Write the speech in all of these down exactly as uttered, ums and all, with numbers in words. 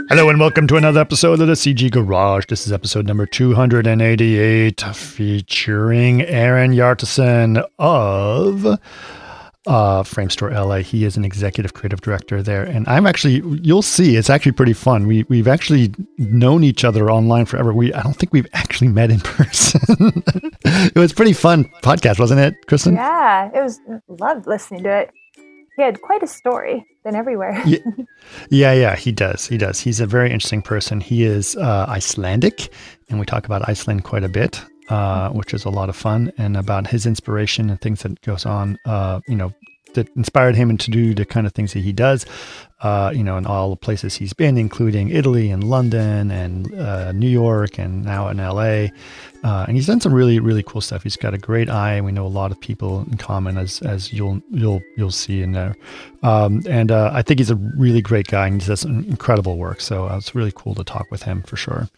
Hello and welcome to another episode of the C G Garage. This is episode number two hundred eighty-eight, featuring Aaron Yartison of uh, Framestore L A. He is an executive creative director there, and I'm actually, you'll see, it's actually pretty fun. We we've actually known each other online forever. We I don't think we've actually met in person. It was a pretty fun podcast, wasn't it, Kristen? Yeah, it was. Loved listening to it. He had quite a story. Been everywhere. yeah, yeah, yeah, he does. He does. He's a very interesting person. He is uh, Icelandic, and we talk about Iceland quite a bit, uh, which is a lot of fun, and about his inspiration and things that goes on, uh, you know, that inspired him to do the kind of things that he does, uh, you know, in all the places he's been, including Italy and London and uh, New York and now in L A. Uh, and he's done some really, really cool stuff. He's got a great eye, and we know a lot of people in common, as as you'll you'll you'll see in there. Um, and uh, I think he's a really great guy, and he does some incredible work. So uh, it's really cool to talk with him for sure.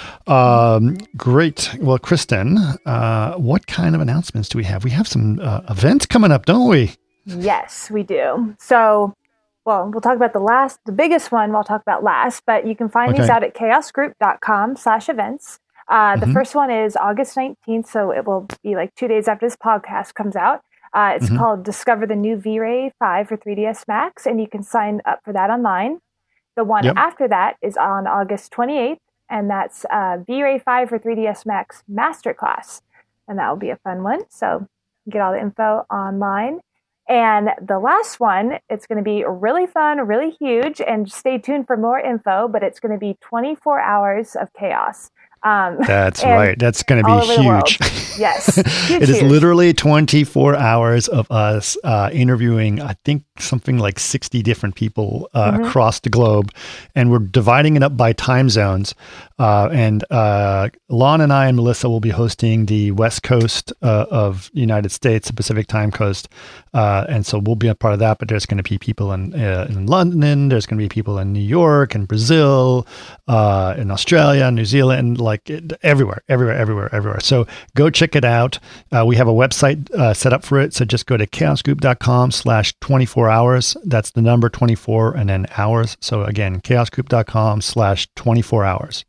Um, great. Well, Kristen, uh, what kind of announcements do we have? We have some uh, events coming up, don't we? Yes, we do. So, well, we'll talk about the last, the biggest one we'll talk about last, but you can find Okay. these out at chaosgroup.com slash events. Uh, the Mhm. first one is August nineteenth, so it will be like two days after this podcast comes out. Uh, it's Mhm. called Discover the New V-Ray five for three D S Max, and you can sign up for that online. The one Yep. after that is on August twenty-eighth, and that's uh, V-Ray five for three D S Max Masterclass, and that will be a fun one. So get all the info online. And the last one, it's going to be really fun, really huge, and stay tuned for more info, but it's going to be twenty-four hours of chaos. Um, That's and right. That's going to all be over the world. huge. Yes. Huge, It is huge. literally twenty-four hours of us uh, interviewing, I think, something like sixty different people uh, Mhm. across the globe. And we're dividing it up by time zones. Uh, and uh, Lon and I and Melissa will be hosting the West Coast uh, of the United States, the Pacific time coast. Uh, and so we'll be a part of that. But there's going to be people in, uh, in London. There's going to be people in New York and Brazil, uh, in Australia, New Zealand, like it, everywhere, everywhere, everywhere, everywhere. So go check it out. Uh, we have a website uh, set up for it. So just go to chaosgroup.com slash 24 hours. That's the number twenty-four and then hours. So again, chaosgroup.com slash 24 hours.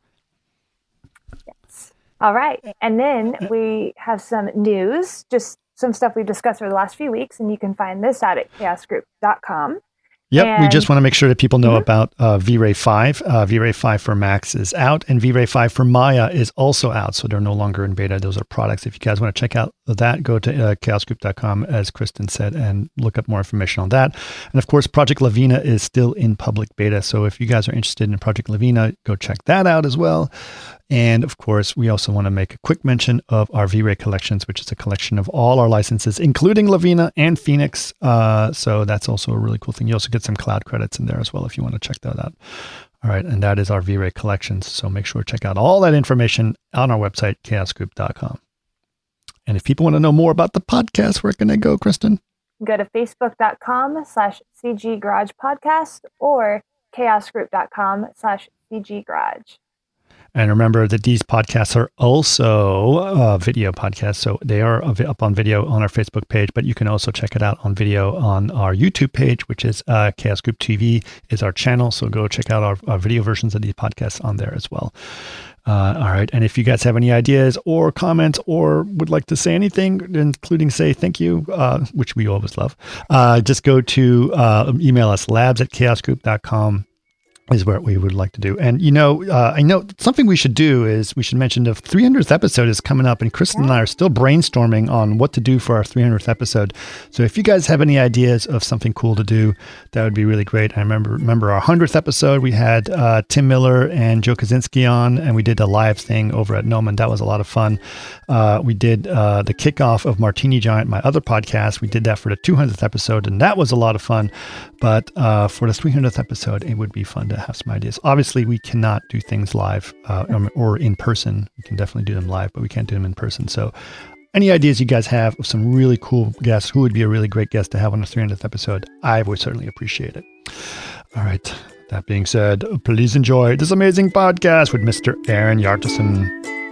All right. And then we have some news, just some stuff we've discussed over the last few weeks, and you can find this out at chaosgroup dot com. Yep, we And- just want to make sure that people know Mhm. about uh, V-Ray five. Uh, V-Ray five for Max is out, and V-Ray five for Maya is also out, so they're no longer in beta. Those are products. If you guys want to check out that, go to uh, chaosgroup dot com, as Kristen said, and look up more information on that. And of course, Project Lavina is still in public beta, so if you guys are interested in Project Lavina, go check that out as well. And of course, we also want to make a quick mention of our V-Ray collections, which is a collection of all our licenses, including Lavina and Phoenix. Uh, so that's also a really cool thing. You also get some cloud credits in there as well if you want to check that out. All right. And that is our V-Ray collections. So make sure to check out all that information on our website, chaosgroup dot com. And if people want to know more about the podcast, where can they go, Kristen? Go to facebook.com slash CG Garage Podcast or chaosgroup.com slash CG Garage. And remember that these podcasts are also uh, video podcasts. So they are up on video on our Facebook page, but you can also check it out on video on our YouTube page, which is uh, Chaos Group T V is our channel. So go check out our, our video versions of these podcasts on there as well. Uh, all right. And if you guys have any ideas or comments or would like to say anything, including say thank you, uh, which we always love, uh, just go to uh, email us labs at chaosgroup dot com. Is what we would like to do. And, you know, uh, I know something we should do is we should mention the three hundredth episode is coming up, and Kristen and I are still brainstorming on what to do for our three hundredth episode. So if you guys have any ideas of something cool to do, that would be really great. I remember, remember our one hundredth episode, we had uh, Tim Miller and Joe Kaczynski on, and we did a live thing over at Noman. That was a lot of fun. Uh, we did uh, the kickoff of Martini Giant, my other podcast. We did that for the two hundredth episode, and that was a lot of fun. But uh, for the three hundredth episode, it would be fun to have some ideas. Obviously, we cannot do things live uh, or in person. We can definitely do them live, but we can't do them in person. So any ideas you guys have of some really cool guests, who would be a really great guest to have on the three hundredth episode, I would certainly appreciate it. All right. That being said, please enjoy this amazing podcast with Mister Aaron Yartison.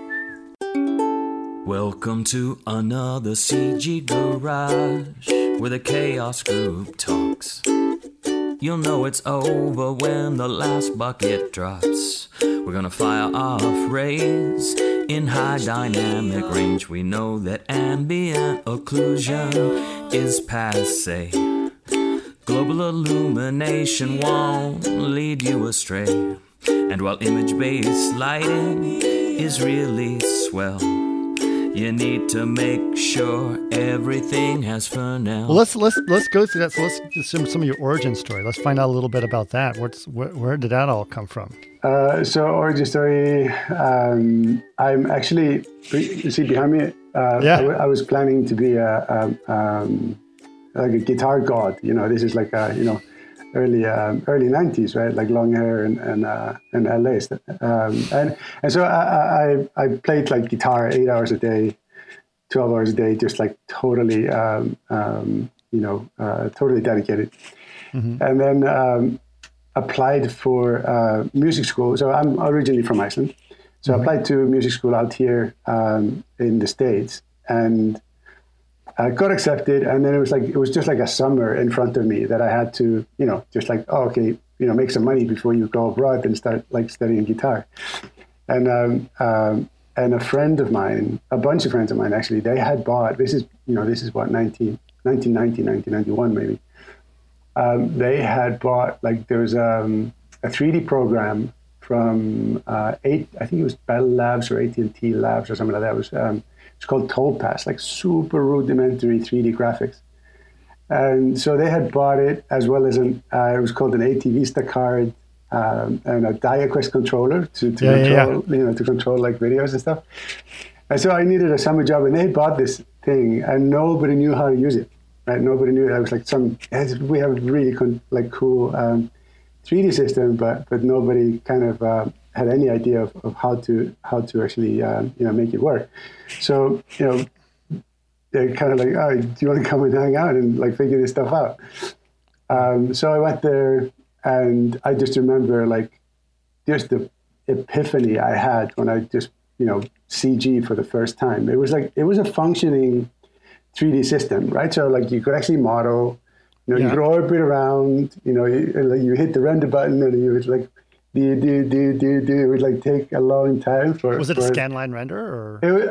Welcome to another C G Garage, where the Chaos Group talks. You'll know it's over when the last bucket drops. We're gonna fire off rays in high dynamic range. We know that ambient occlusion is passe. Global illumination won't lead you astray. And while image-based lighting is really swell, you need to make sure everything has Fresnel. Well, let's let's let's go through that. So let's assume some of your origin story. Let's find out a little bit about that. What's where, where did that all come from? Uh, so origin story. Um, I'm actually, you see behind me. Uh, Yeah. I, w- I was planning to be a, a um, like a guitar god. You know, this is like a, you know, early um, early nineties, right? Like long hair and and uh, and L A. Um, and and so I, I I played like guitar eight hours a day, twelve hours a day, just like totally um, um, you know uh, totally dedicated. Mm-hmm. And then um, applied for uh, music school. So I'm originally from Iceland, so mm-hmm. I applied to music school out here um, in the States and. I got accepted, and then it was like it was just like a summer in front of me that I had to, you know, just like, oh, okay, you know, make some money before you go abroad and start like studying guitar. And um, um, and a friend of mine, a bunch of friends of mine actually, they had bought. This is, you know, this is what nineteen, nineteen ninety, nineteen ninety-one maybe. Um, they had bought like there was um, a three D program from uh, eight, I think it was Bell Labs or A T and T Labs or something like that. It was. Um, It's called Topaz, like super rudimentary three D graphics. And so they had bought it as well as an, uh, it was called an ATVista card um, and a DiaQuest controller to, to yeah, control, yeah, yeah. you know, to control like videos and stuff. And so I needed a summer job and they bought this thing and nobody knew how to use it, right? Nobody knew. I was like some, we have a really con- like cool um, three D system, but but nobody kind of uh, had any idea of, of how to how to actually uh, you know make it work. So you know they're kind of like, oh, do you want to come and hang out and like figure this stuff out? Um, so I went there, and I just remember like just the epiphany I had when I just you know C G for the first time. It was like it was a functioning three D system, right? So like you could actually model. You know, yeah. you could orbit around, you know, you, you hit the render button and you would like, do, do, do, do, do. It would like take a long time for... Was it for, a scanline render or? It,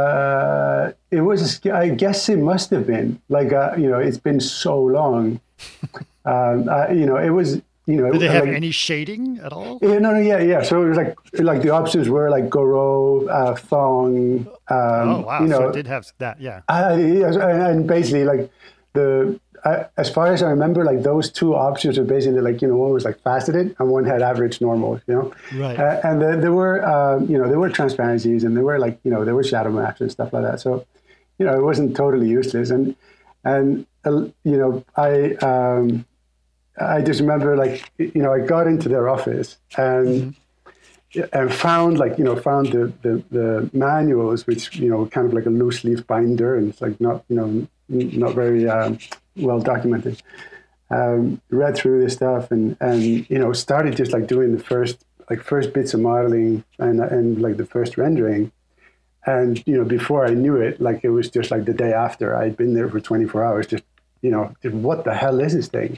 uh, it was, a, I guess it must have been. Like, uh, you know, it's been so long. um, uh, you know, it was, you know... Did they have like, any shading at all? Yeah, no, no, yeah, yeah. So it was like, like the options were like Goro, uh, Thong. Um, oh, wow. You know, so it did have that, yeah. Uh, and basically like the... I, as far as I remember, like those two options were basically like, you know, one was like faceted and one had average normal, you know? Right. Uh, and the, there were, um, you know, there were transparencies and there were like, you know, there were shadow maps and stuff like that. So, you know, it wasn't totally useless. And, and uh, you know, I, um, I just remember like, you know, I got into their office and, mm-hmm. and found like, you know, found the, the, the manuals, which, you know, kind of like a loose leaf binder and it's like not, you know, not very, um, well documented. Um, read through this stuff and and you know started just like doing the first like first bits of modeling and and like the first rendering, and you know before I knew it, like it was just like the day after I'd been there for twenty-four hours, just you know just, what the hell is this thing,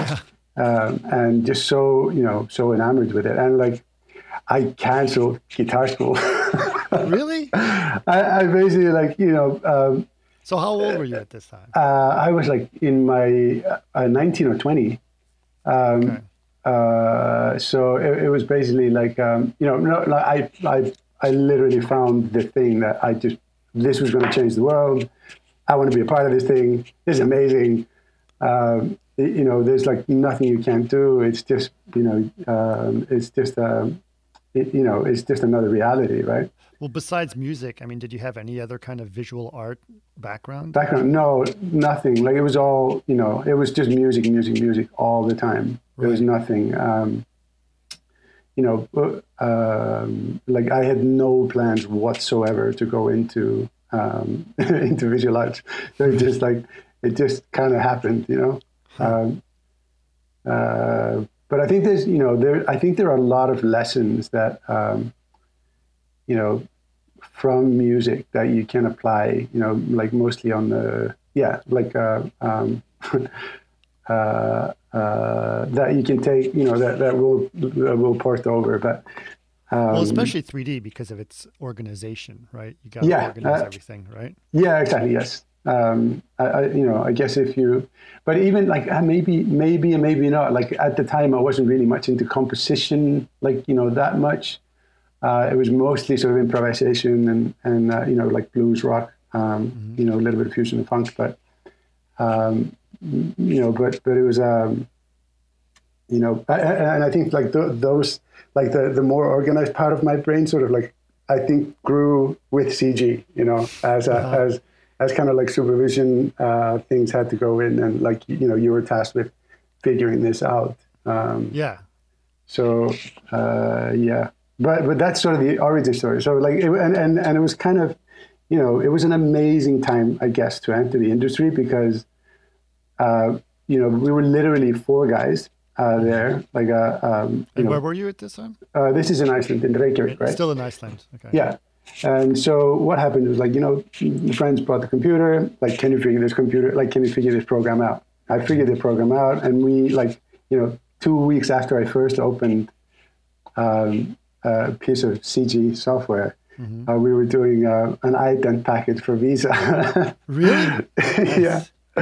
um, and just so you know so enamored with it, and like I canceled guitar school. Really? I, I basically like you know. Um, So how old were you at this time? Uh, I was like in my uh, nineteen or twenty. Um, okay. uh, so it, it was basically like, um, you know, no, like I, I, I literally found the thing that I just, this was going to change the world. I want to be a part of this thing. This is amazing. Um, it, you know, there's like nothing you can't do. It's just, you know, um, it's just, um, it, you know, it's just another reality, right? Well, besides music, I mean, did you have any other kind of visual art background? Background? No, nothing. Like it was all, you know, it was just music, music, music all the time. Right. There was nothing, um, you know, um, like I had no plans whatsoever to go into um, into visual arts. So it just like, it just kind of happened, you know. Um, uh, but I think there's, you know, there. I think there are a lot of lessons that. Um, you know, from music that you can apply, you know, like mostly on the, yeah, like, uh, um, uh, uh, that you can take, you know, that that will that will port over. But um, well, especially three D because of its organization, right? You got to yeah, organize uh, everything, right? Yeah, exactly. Yes. Um, I, I, you know, I guess if you, but even like uh, maybe, maybe and maybe not. Like at the time, I wasn't really much into composition, like you know that much. Uh, it was mostly sort of improvisation and and uh, you know like blues rock, um, mm-hmm. you know a little bit of fusion and funk, but um, you know, but but it was um, you know, I, and I think like th- those like the the more organized part of my brain sort of like I think grew with C G, you know, as a, uh-huh. as as kind of like supervision uh, things had to go in, and like you know you were tasked with figuring this out. Um, yeah. So uh, yeah. But but that's sort of the origin story. So like, it, and, and and it was kind of, you know, it was an amazing time, I guess, to enter the industry because, uh, you know, we were literally four guys uh, there. Like, uh, um, and know, where were you at this time? Uh, this is in Iceland, in Reykjavik, right? Still in Iceland. Okay. Yeah. And so what happened was like, you know, the friends brought the computer. Like, can you figure this computer? Like, can you figure this program out? I figured the program out, and we like, you know, two weeks after I first opened. Um, a piece of C G software. Mm-hmm. Uh, we were doing uh, an ident package for Visa. Really? Yeah.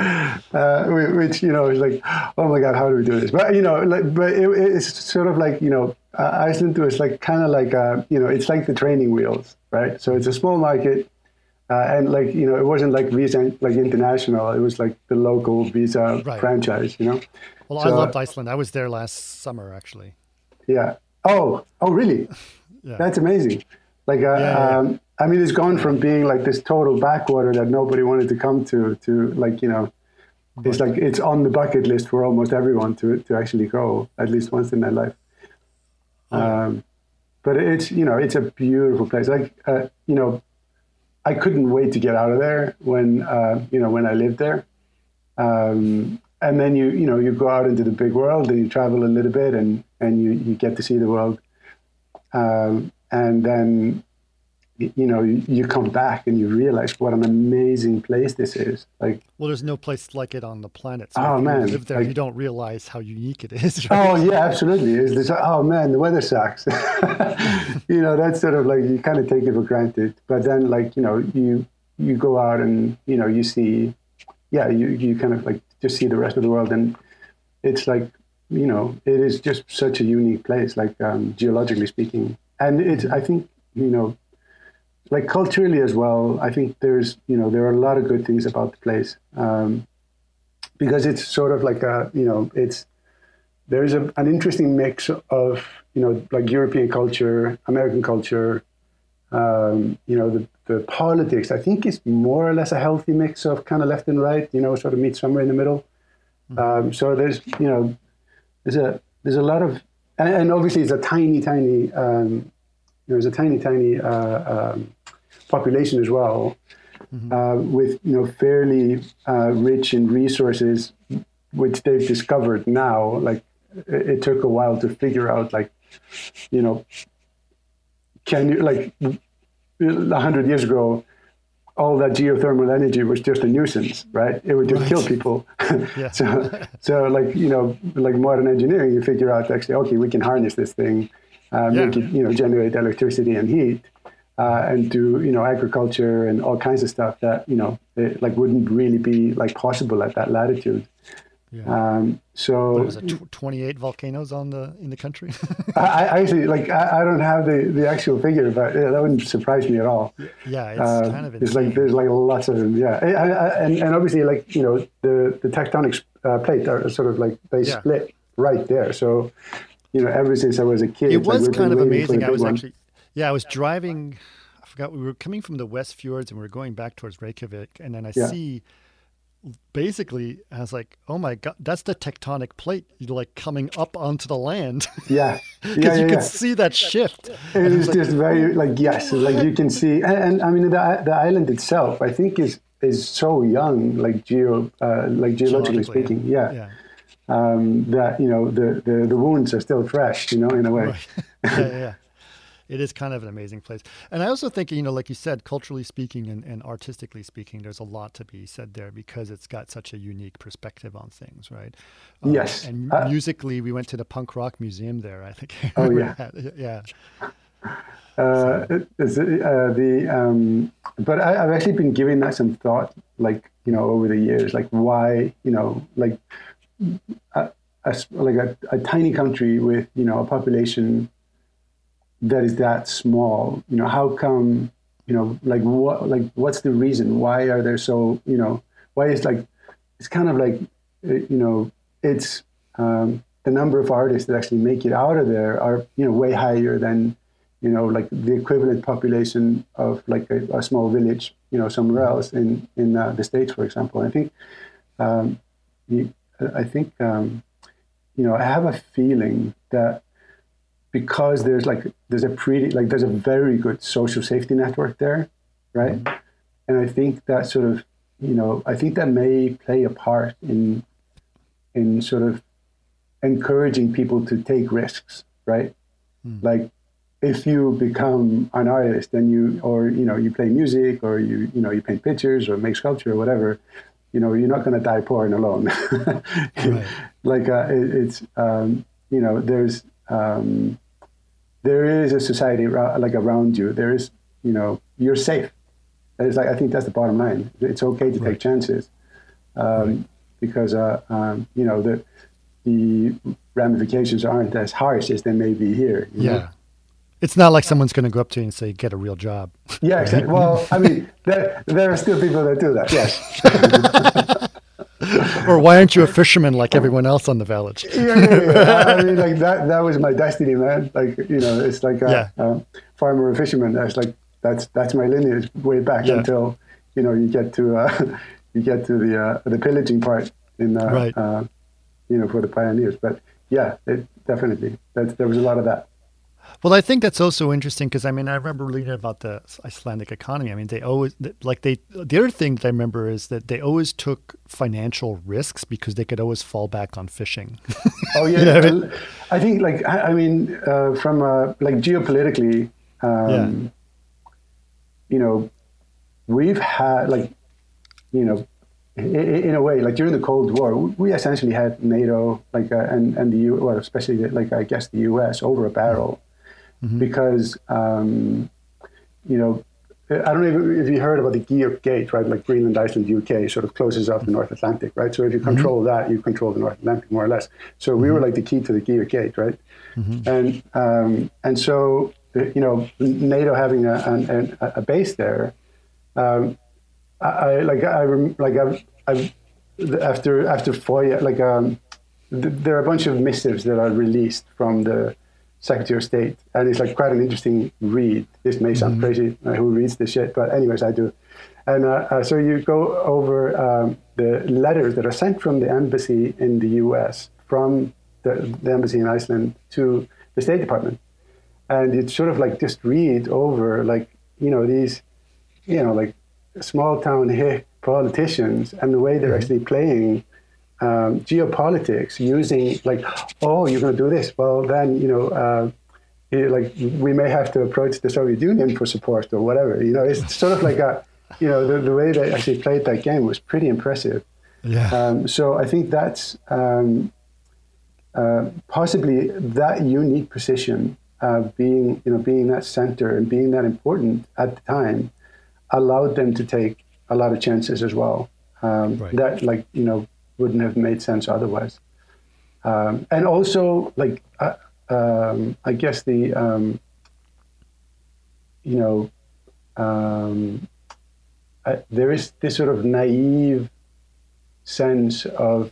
Uh, which, you know, is like, oh my God, how do we do this? But, you know, like, but it, it's sort of like, you know, uh, Iceland was like kind of like, uh, you know, it's like the training wheels, right? So it's a small market. Uh, and like, you know, it wasn't like Visa, like international. It was like the local Visa right. franchise, you know? Well, so, I loved Iceland. I was there last summer, actually. Yeah. Oh, oh, really? Yeah. That's amazing. Like, uh, yeah, yeah. Um, I mean, it's gone from being like this total backwater that nobody wanted to come to, to like, you know, right. it's like, it's on the bucket list for almost everyone to to actually go at least once in their life. Oh. Um, but it's, you know, it's a beautiful place. Like, uh, you know, I couldn't wait to get out of there when, uh, you know, when I lived there. Um, and then you, you know, you go out into the big world and you travel a little bit and, and you, you get to see the world. Um, and then, you know, you, you come back and you realize what an amazing place this is. Like, well, there's no place like it on the planet. So oh, if you man. live there, like, you don't realize how unique it is. Right? Oh, yeah, absolutely. It's this, oh, man, the weather sucks. You know, that's sort of like, you kind of take it for granted. But then, like, you know, you you go out and, you know, you see, yeah, you, you kind of like just see the rest of the world. And it's like, you know, it is just such a unique place, like um, geologically speaking. And it's, I think, you know, like culturally as well, I think there's, you know, there are a lot of good things about the place um, because it's sort of like a, you know, it's, there's a, an interesting mix of, you know, like European culture, American culture, um, you know, the, the politics, I think is more or less a healthy mix of kind of left and right, you know, sort of meet somewhere in the middle. Mm-hmm. Um, so there's, you know, there's a, there's a lot of, and, and obviously it's a tiny, tiny, um, there's a tiny, tiny uh, um, population as well, mm-hmm. uh, with, you know, fairly uh, rich in resources, which they've discovered now. Like, it, it took a while to figure out, like, you know, can you, like, a hundred years ago, all that geothermal energy was just a nuisance, right? It would just right. kill people. Yeah. so, so like, you know, like modern engineering, you figure out actually, okay, we can harness this thing, uh, yeah. make it, you know, generate electricity and heat, uh, and do, you know, agriculture and all kinds of stuff that, you know, it, like wouldn't really be like possible at that latitude. Yeah. Um, so what was it, tw- twenty-eight volcanoes on the in the country? I, I actually like I, I don't have the, the actual figure, but yeah, that wouldn't surprise me at all. Yeah, it's uh, kind of insane. It's like there's like lots of them. Yeah, I, I, and and obviously like, you know, the the tectonic uh, plate are sort of like they yeah. split right there. So, you know, ever since I was a kid, it was like, kind of amazing. I was one. actually yeah, I was driving. I forgot we were coming from the West Fjords and we were going back towards Reykjavik, and then I yeah. see. Basically, I was like, "Oh my God, that's the tectonic plate! You're like coming up onto the land." Yeah, because yeah, yeah, you yeah. can see that shift. It is like, just very like yes, like you can see, and, and I mean the the island itself, I think is is so young, like geo, uh, like geologically speaking, yeah. yeah. Um, that you know the, the the wounds are still fresh, you know, in a way. Right. Yeah, yeah. It is kind of an amazing place. And I also think, you know, like you said, culturally speaking and, and artistically speaking, there's a lot to be said there because it's got such a unique perspective on things, right? Um, Yes. And Uh, musically, we went to the punk rock museum there, I think. Oh, yeah. Yeah. Uh, it- it's, uh, the um, but I, I've actually been giving that some thought, like you know, over the years, like why, you know, like a, a s- like a, a tiny country with you know a population that is that small, you know, how come, you know, like what, like what's the reason? Why are there so, you know, why is like it's kind of like, uh, you know, it's um, the number of artists that actually make it out of there are you know way higher than you know, like the equivalent population of like a, a small village, you know, somewhere else in in uh, the States, for example. I think, um, you, I think, um, you know, I have a feeling that because there's like there's a pretty like there's a very good social safety network there, right? And I think that sort of, you know, I think that may play a part in in sort of encouraging people to take risks, right? Mm. Like, if you become an artist and you, or, you know, you play music or you, you know, you paint pictures or make sculpture or whatever, you know, you're not going to die poor and alone. Right. Like, uh, it, it's, um, you know, there's, um, there is a society ra- like around you. There is, you know, you're safe. It's like, I think that's the bottom line. It's okay to right. take chances. Um, right. Because, uh, um, you know, the, the ramifications aren't as harsh as they may be here. You yeah. know? It's not like someone's going to go up to you and say, get a real job. Yeah, exactly. Well, I mean, there, there are still people that do that, yes. Or why aren't you a fisherman like everyone else on the village? yeah, yeah, yeah. I mean, like, that that was my destiny, man. Like, you know, it's like a, yeah. a farmer or fisherman. That's like, that's that's my lineage way back yeah. until, you know, you get to uh, you get to the uh, the pillaging part in, uh, right. uh, you know, for the pioneers. But yeah, it definitely, that, there was a lot of that. Well, I think that's also interesting because, I mean, I remember reading about the Icelandic economy. I mean, they always, like they, the other thing that I remember is that they always took financial risks because they could always fall back on fishing. Oh, yeah. You know what I mean? I think, like, I, I mean, uh, from, uh, like, geopolitically, um, yeah. you know, we've had, like, you know, in, in a way, like during the Cold War, we essentially had NATO, like, uh, and, and the U, well, especially, like, I guess the U S over a barrel. Mm-hmm. Because, um, you know, I don't know if you heard about the Georg Gate, right? Like Greenland, Iceland, U K sort of closes off the North Atlantic, right? So if you control mm-hmm. that, you control the North Atlantic more or less. So mm-hmm. we were like the key to the Georg Gate, right? Mm-hmm. And um, and so, you know, NATO having a, an, a base there, um, I, I like I like I've, I've after after FOIA, like um, th- there are a bunch of missives that are released from the Secretary of State, and it's like quite an interesting read. This may sound mm-hmm. crazy, uh, who reads this shit, but anyways, I do. And uh, uh, so you go over um, the letters that are sent from the embassy in the U S, from the, the embassy in Iceland to the State Department. And it's sort of like just read over, like, you know, these, you know, like small town hick politicians and the way they're mm-hmm. actually playing Um, geopolitics, using like, oh, you're going to do this. Well, then, you know, uh, you, like we may have to approach the Soviet Union for support or whatever. You know, it's sort of like a, you know, the, the way they actually played that game was pretty impressive. Yeah. Um, so I think that's um, uh, possibly that unique position, uh, being, you know, being that center and being that important at the time, allowed them to take a lot of chances as well. Um, right. That, like, you know, wouldn't have made sense otherwise. Um, and also, like, uh, um, I guess the, um, you know, um, I, there is this sort of naive sense of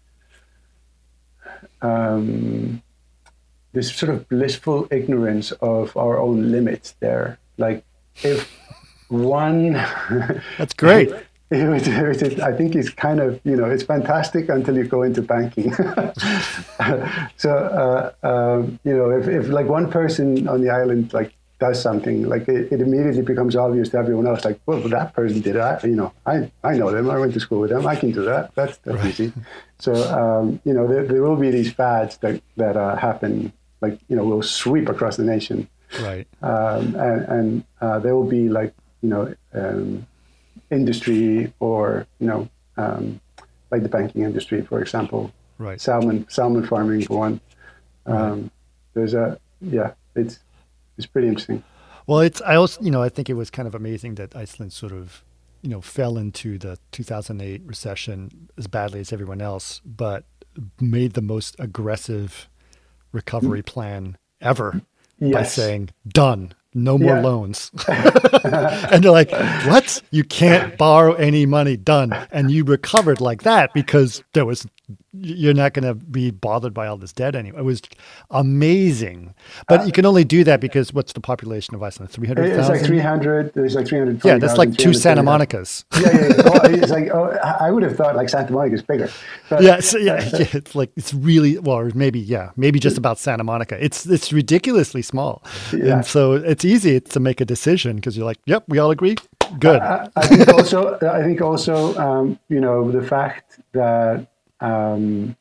um, this sort of blissful ignorance of our own limits there. Like, if one... That's great. Which, which is, I think is kind of, you know, it's fantastic until you go into banking. so, uh, um, you know, if, if like one person on the island, like, does something, like it, it immediately becomes obvious to everyone else, like, well, that person did that. You know, I, I know them. I went to school with them. I can do that. That's, that's right. easy. So, um, you know, there, there will be these fads that, that uh, happen, like, you know, will sweep across the nation. Right. Um, and and uh, there will be like, you know, um, industry or, you know, um, like the banking industry, for example. Right. Salmon, salmon farming for one. Um, Right. There's a, yeah, it's, it's pretty interesting. Well, it's, I also, you know, I think it was kind of amazing that Iceland sort of, you know, fell into the two thousand eight recession as badly as everyone else, but made the most aggressive recovery plan ever Yes. by saying, done, no more Yeah. loans. And they're like, what? You can't borrow any money, done. And you recovered like that because there was, you're not going to be bothered by all this debt anymore. It was amazing. But Uh, you can only do that because what's the population of Iceland? three hundred thousand? It's like three hundred, there's like three hundred. Yeah, that's like two Santa Monicas. Yeah, yeah, yeah. Oh, it's like, oh, I would have thought like Santa Monica is bigger. But, Yeah, so yeah, yeah, it's like it's really well, or maybe yeah, maybe just about Santa Monica. It's it's ridiculously small, Yeah. and so it's easy to make a decision because you're like, yep, we all agree, good. I, I think also, I think also, um, you know, the fact that um,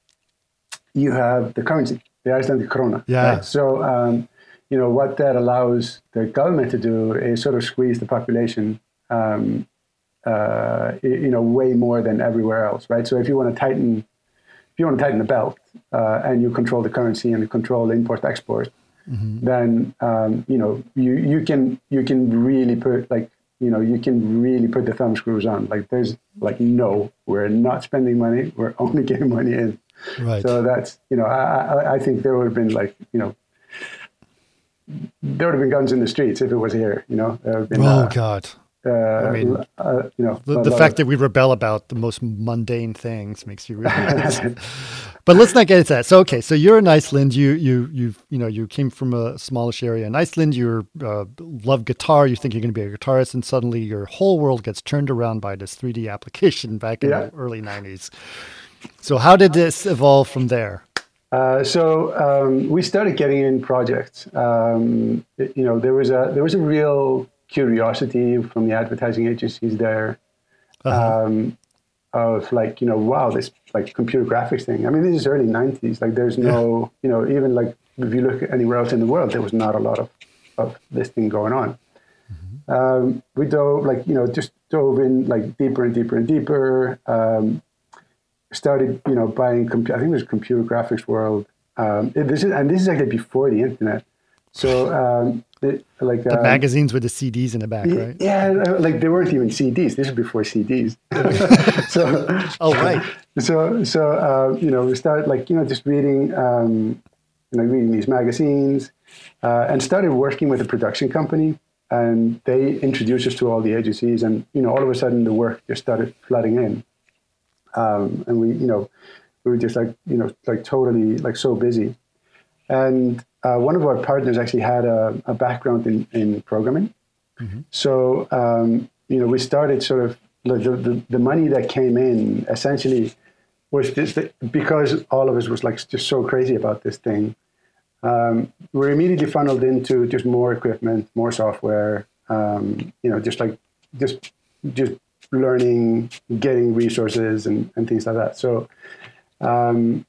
you have the currency, the Icelandic krona. Yeah. Right? So, um, you know, what that allows the government to do is sort of squeeze the population, um, uh, you know, way more than everywhere else, right? So if you want to tighten, if you want to tighten the belt uh, and you control the currency and you control import export, mm-hmm. then um, you know you you can you can really put like you know you can really put the thumb screws on. Like there's like no, we're not spending money, we're only getting money in. Right. So that's you know I I, I think there would have been like you know. There would have been guns in the streets if it was here, you know. There would have been, oh uh, God. Uh, I mean, uh, you know, the, the fact that we rebel about the most mundane things makes you really. But let's not get into that. So, okay, so you're in Iceland. You you you you know you came from a smallish area in Iceland. You uh, love guitar. You think you're going to be a guitarist, and suddenly your whole world gets turned around by this three D application back in Yeah. the early nineties. So, how did this evolve from there? Uh, so um, we started getting in projects. Um, it- you know, there was a there was a real curiosity from the advertising agencies there Uh-huh. um, of like, you know, wow, this like computer graphics thing. I mean, this is early nineties. Like there's no, you know, even like if you look anywhere else in the world, there was not a lot of, of this thing going on. Um, we dove like, you know, just dove in like deeper and deeper and deeper. Um, started, you know, buying, compu- I think it was Computer Graphics World. Um, it- this is, and this is actually before the internet. So um, it, like The um, magazines with the C Ds in the back, right? yeah, uh, like there weren't even C Ds. This is before C Ds. so, Oh, right. so, so uh, you know, we started like you know just reading, um, you know, reading these magazines, uh, and started working with a production company. And they introduced us to all the agencies, and you know, all of a sudden the work just started flooding in, um, and we, you know, we were just like you know, like totally like so busy. And uh, one of our partners actually had a, a background in, in programming. Mm-hmm. So, um, you know, we started sort of, like the, the, the money that came in essentially was just that because all of us was like just so crazy about this thing. Um, we were immediately funneled into just more equipment, more software, um, you know, just like, just, just learning, getting resources and, and things like that. So um,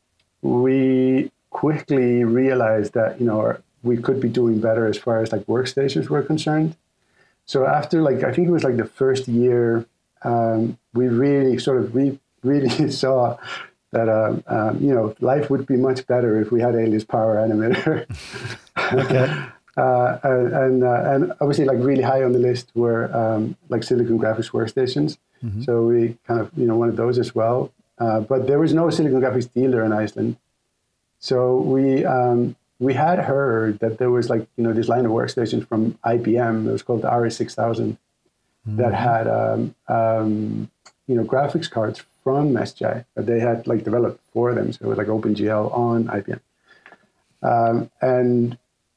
we quickly realized that, you know, our, we could be doing better as far as like workstations were concerned. So after like, I think it was like the first year, um, we really sort of, we really saw that, um, um, you know, life would be much better if we had Alias Power Animator. Okay. uh, and, uh, and obviously like really high on the list were um, like Silicon Graphics workstations. Mm-hmm. So we kind of, you know, wanted those as well. Uh, but there was no Silicon Graphics dealer in Iceland. So we um, we had heard that there was like, you know, this line of workstations from I B M, it was called the R S six thousand, mm-hmm. that had, um, um, you know, graphics cards from S J I that they had like developed for them. So it was like OpenGL on I B M. Um, and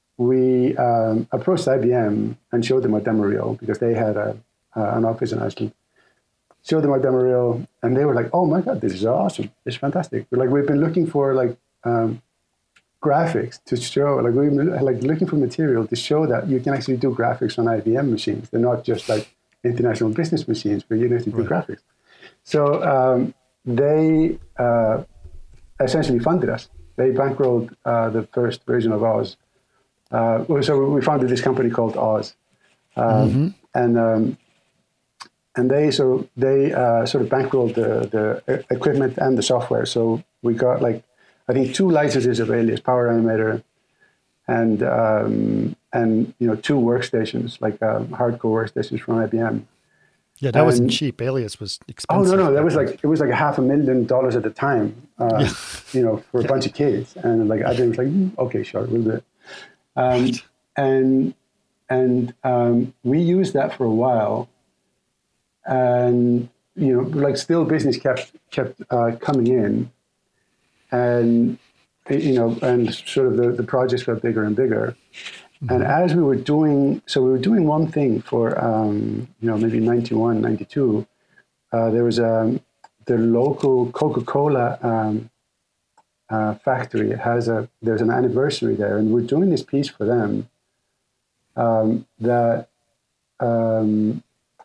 we um, approached I B M and showed them our demo reel because they had a, uh, an office in Iceland. Showed them our demo reel and they were like, oh my God, this is awesome. It's fantastic. We're like, we've been looking for like, Um, graphics to show, like we like looking for material to show that you can actually do graphics on I B M machines. They're not just like international business machines, but you can actually do Right. graphics. So um, they uh, essentially funded us. They bankrolled uh, the first version of ours, uh, so we founded this company called Oz, um, mm-hmm. and um, and they so they uh, sort of bankrolled the the equipment and the software. So we got like I think two licenses of Alias Power Animator, and um, and you know two workstations like uh, hardcore workstations from I B M. Yeah, that and, wasn't cheap. Alias was expensive. Oh no, no, that was like it was like a half a million dollars at the time. Uh, yeah. You know, for a yeah. bunch of kids, and like I was like, mm, okay, sure, we'll do it. Um, right. And and um, we used that for a while, and you know, like still business kept kept uh, coming in, and you know, and sort of the, the projects got bigger and bigger. And as we were doing, so we were doing one thing for, um, you know, maybe ninety-one, ninety-two, uh, there was um, the local Coca-Cola um, uh, factory. It has a, there's an anniversary there, and we're doing this piece for them um, that, um,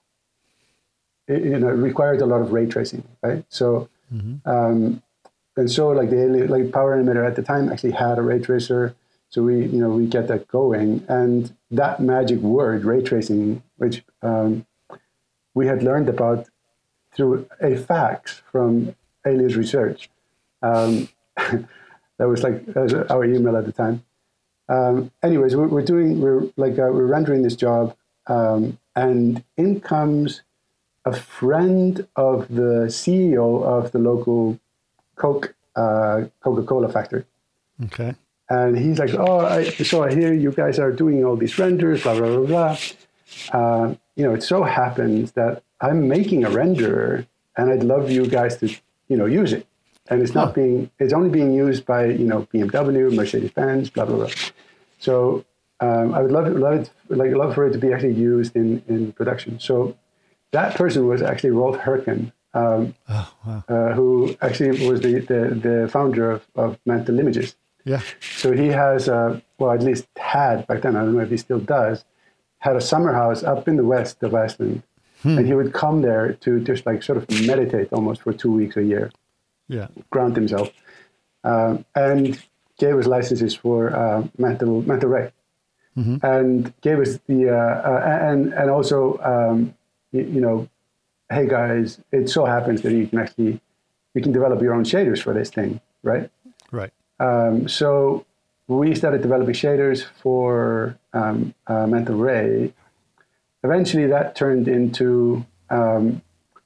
it, you know, required a lot of ray tracing, right? So, mm-hmm. um, and so like the like Power Animator at the time actually had a ray tracer. So we, you know, we get that going, and that magic word, ray tracing, which um, we had learned about through a fax from Alias Research. Um, that was like that was our email at the time. Um, anyways, we're, we're doing, we're like uh, we're rendering this job, um, and in comes a friend of the C E O of the local Coke uh, Coca-Cola factory. Okay. And he's like, oh, I, so I hear you guys are doing all these renders, blah, blah, blah, blah. Uh, you know, it so happens that I'm making a renderer, and I'd love you guys to, you know, use it. And it's not huh. being, it's only being used by, you know, B M W, Mercedes-Benz, blah, blah, blah. So um, I would love, love it, like, love for it to be actually used in, in production. So that person was actually Rolf Herken, um, oh, wow. uh, who actually was the, the, the founder of, of Mental Images. Yeah. So he has, uh, well, at least had back then, I don't know if he still does, had a summer house up in the west of Iceland. Hmm. And he would come there to just like sort of meditate almost for two weeks a year. Yeah. Ground himself. Um, and gave us licenses for uh, Mental, Mental Ray. Mm-hmm. And gave us the, uh, uh, and, and also, um, you, you know, hey guys, it so happens that you can actually, you can develop your own shaders for this thing, right? Right. Um, so we started developing shaders for um, uh, Mental Ray. Eventually, that turned into um,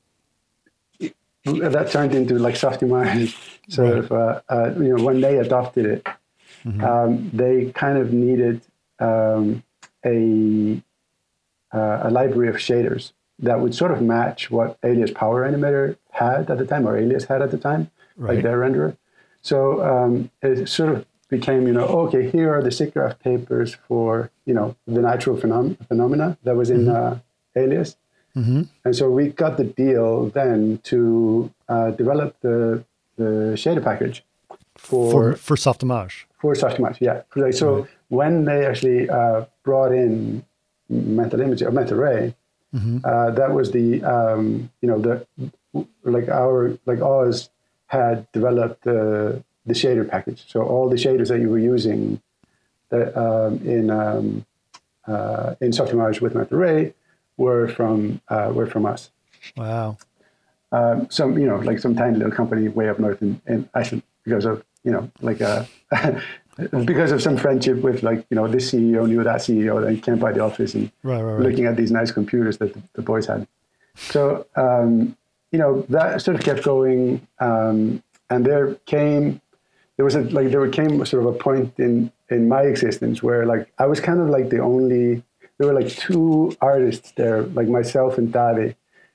that turned into like Softimage. Sort right. of, uh, uh, you know, when they adopted it, mm-hmm. um, they kind of needed um, a uh, a library of shaders that would sort of match what Alias Power Animator had at the time, or Alias had at the time, right. like their renderer. So um, it sort of became, you know, okay, here are the SIGGRAPH papers for, you know, the natural phenom- phenomena that was in mm-hmm. uh, Alias. Mm-hmm. And so we got the deal then to uh, develop the the shader package for... For, for Softimage. For Softimage, yeah. Like, so right. when they actually uh, brought in Mental Image, or Mental Ray, mm-hmm. uh, that was the, um, you know, the like our, like Oz had developed the the shader package. So all the shaders that you were using that, um, in um, uh, in Softimage with Mental Ray were from uh, were from us. Wow. Um, some you know like some tiny little company way up north in, in Iceland because of you know like a because of some friendship with like you know this C E O knew that C E O that came by the office and right, right, right. looking at these nice computers that the, the boys had. So. Um, You know, that sort of kept going, um, and there came, there was a, like, there came sort of a point in, in my existence where, like, I was kind of like the only, there were like two artists there, like myself and Davi.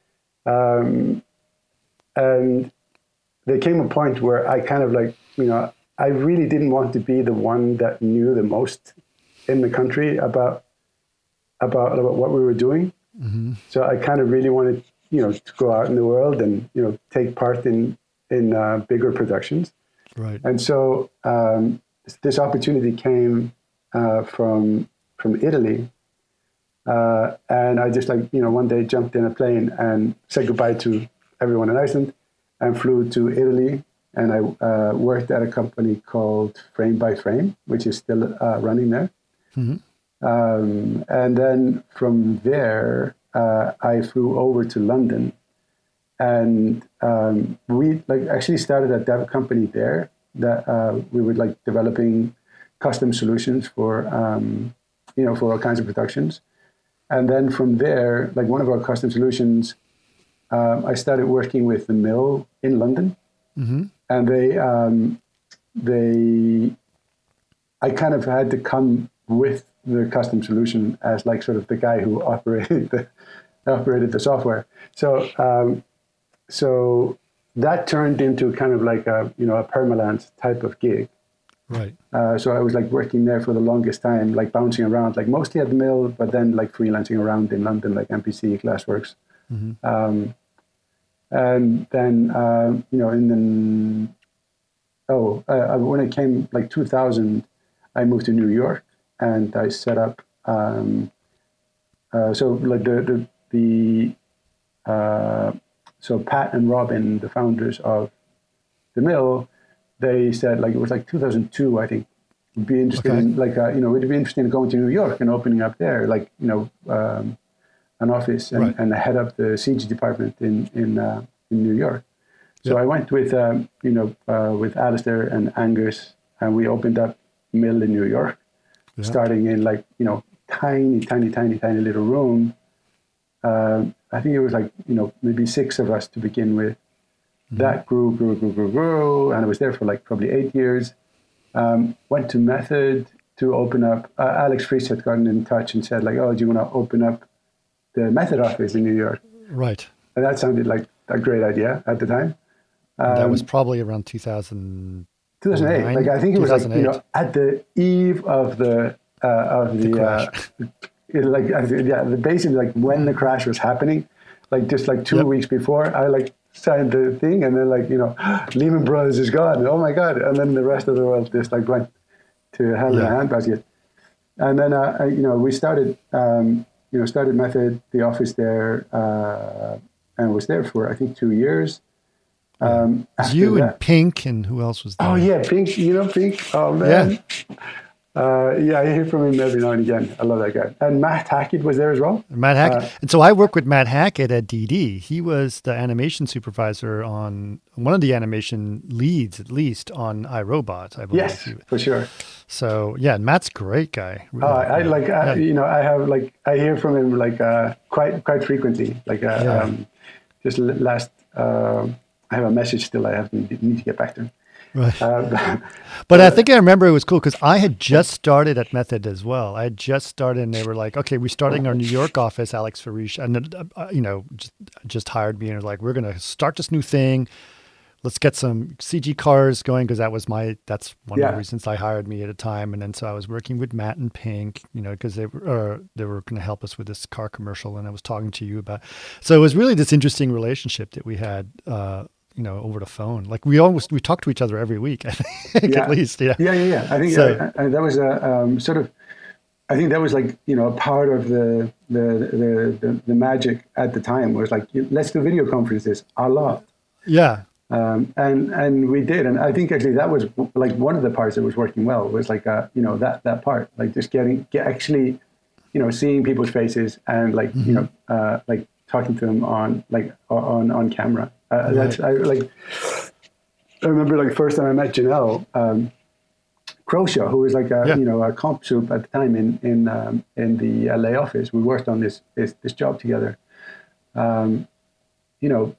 Um, and there came a point where I kind of like, you know, I really didn't want to be the one that knew the most in the country about, about, about what we were doing. Mm-hmm. So I kind of really wanted you know, to go out in the world and, you know, take part in, in uh, bigger productions. Right. And so um, this opportunity came uh, from, from Italy. Uh, and I just like, you know, one day jumped in a plane and said goodbye to everyone in Iceland and flew to Italy. And I uh, worked at a company called Frame by Frame, which is still uh, running there. Mm-hmm. Um, and then from there, uh, I flew over to London, and um, we like actually started a dev company there that uh, we were like developing custom solutions for um, you know for all kinds of productions. And then from there, like one of our custom solutions, um, I started working with the Mill in London, Mm-hmm. and they um, they I kind of had to come with the custom solution as like sort of the guy who operated the operated the software. So um, so that turned into kind of like a you know a permalance type of gig. Right. Uh, so I was like working there for the longest time, like bouncing around, like mostly at the Mill, but then like freelancing around in London, like M P C, Glassworks. Mm-hmm. Um, and then, uh, you know, in the, oh, uh, when it came like two thousand, I moved to New York and I set up, um, uh, so like the, the, the uh, so Pat and Robin, the founders of the Mill, they said like, it was like two thousand two, I think, would be interested Okay. in like, uh, you know, it'd be interesting in going to New York and opening up there, like, you know, um, an office and, Right. and head up the C G department in, in, uh, in New York. So Yep. I went with, um, you know, uh, with Alistair and Angus, and we opened up Mill in New York, Yeah. starting in like, you know, tiny, tiny, tiny, tiny little room. Um, I think it was like, you know, maybe six of us to begin with. Mm-hmm. That grew, grew, grew, grew, grew, and I was there for like probably eight years. Um, went to Method to open up. Uh, Alex Friis had gotten in touch and said like, oh, do you want to open up the Method office in New York? Right. And that sounded like a great idea at the time. Um, that was Um, probably around two thousand. two thousand eight. Like I think it was like you know at the eve of the uh, of the, The uh, it, like I think- yeah, the basically like when the crash was happening, like just like two Yep. weeks before, I like signed the thing, and then like you know Lehman Brothers is gone. Oh my god! And then the rest of the world just like went to hell in a Yeah. handbasket. And then uh, I, you know we started um, you know started Method, the office there, uh, and was there for I think two years. Um, It was after you that- and Pink, and who else was there? Oh yeah, Pink. You know Pink. Oh man. Uh, yeah, I hear from him every now and again. I love that guy. And Matt Hackett was there as well. Matt Hackett. Uh, and so I work with Matt Hackett at D D. He was the animation supervisor on one of the animation leads, at least on iRobot, I believe. Yes, He- for sure. So yeah, Matt's a great guy. Oh, I, I like. I, Yeah. You know, I have like. I hear from him like uh, quite quite frequently. Like uh, Yeah. um, just l- last. Uh, I have a message still. I have to need to get back to. Right. Uh, But I think I remember it was cool because I had just started at Method as well. I had just started, and they were like, "Okay, we're starting our New York office." Alex Farish, and uh, you know, just, just hired me and was like, "We're going to start this new thing. Let's get some C G cars going," because that was my that's one of Yeah. the reasons they hired me at a time. And then so I was working with Matt and Pink, you know, because they were uh, they were going to help us with this car commercial, and I was talking to you about. So it was really this interesting relationship that we had. Uh, you know, over the phone. Like we almost, we talk to each other every week, I think, Yeah. at least. Yeah. yeah, yeah, yeah. I think So- uh, uh, that was a um, sort of. I think that was like you know a part of the the the the, the magic at the time was like you- let's do video conferences a lot. Yeah. Um, and and we did, and I think actually that was like one of the parts that was working well was like uh, you know that that part, like just getting get actually, you know, seeing people's faces and like Mm-hmm. you know uh, like talking to them on like on on camera. Uh, That's I like. I remember like first time I met Janelle um, Croshaw, who was like a Yeah. you know a comp soup at the time in in um, in the L A office. We worked on this this, this job together. Um, you know.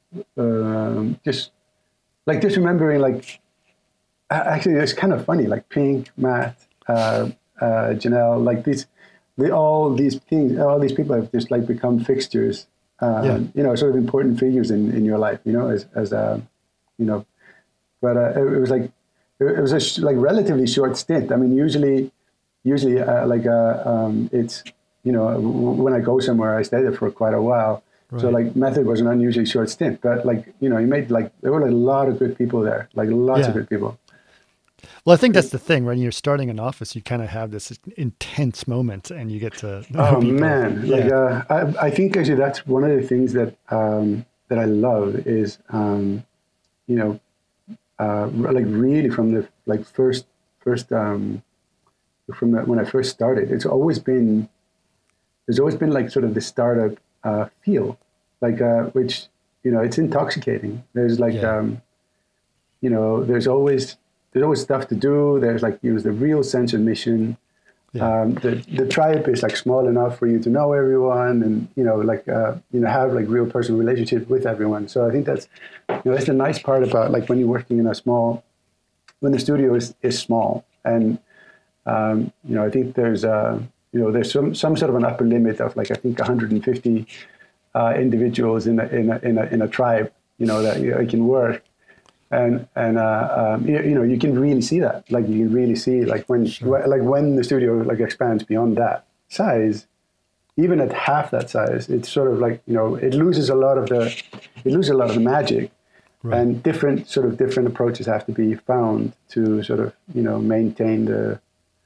Um, just like just remembering like a- actually it's kind of funny like Pink, Matt, uh, uh, Janelle, like these they all these things all these people have just like become fixtures um, Yeah. you know sort of important figures in, in your life you know as as a you know but uh, it, it was like it, it was a sh- like relatively short stint. I mean usually usually uh, like uh, um, it's you know w- when I go somewhere I stay there for quite a while. So Right. like Method was an unusually short stint, but like you know, he made like there were like a lot of good people there, like lots Yeah. of good people. Well, I think that's the thing. When you're starting an office, you kind of have this intense moment, and you get to know Oh people. man, Yeah. like uh, I, I think actually that's one of the things that um, that I love is um, you know uh, like really from the like first first um, from when I first started, it's always been there's always been like sort of the startup uh, feel, like uh, which you know it's intoxicating. There's like Yeah. um, you know there's always there's always stuff to do. There's like you know, the real sense of mission. Yeah. Um, the the tribe is like small enough for you to know everyone, and you know like uh, you know have like real personal relationships with everyone. So I think that's you know that's the nice part about like when you're working in a small, when the studio is, is small, and um, you know I think there's uh, you know there's some some sort of an upper limit of like I think one hundred fifty uh, individuals in a, in a in a in a tribe, you know that you know, it can work. And and uh, um, you, you know you can really see that, like you can really see like when Sure. wh- like when the studio like expands beyond that size, even at half that size, it's sort of like you know it loses a lot of the it loses a lot of the magic, Right. and different sort of different approaches have to be found to sort of you know maintain the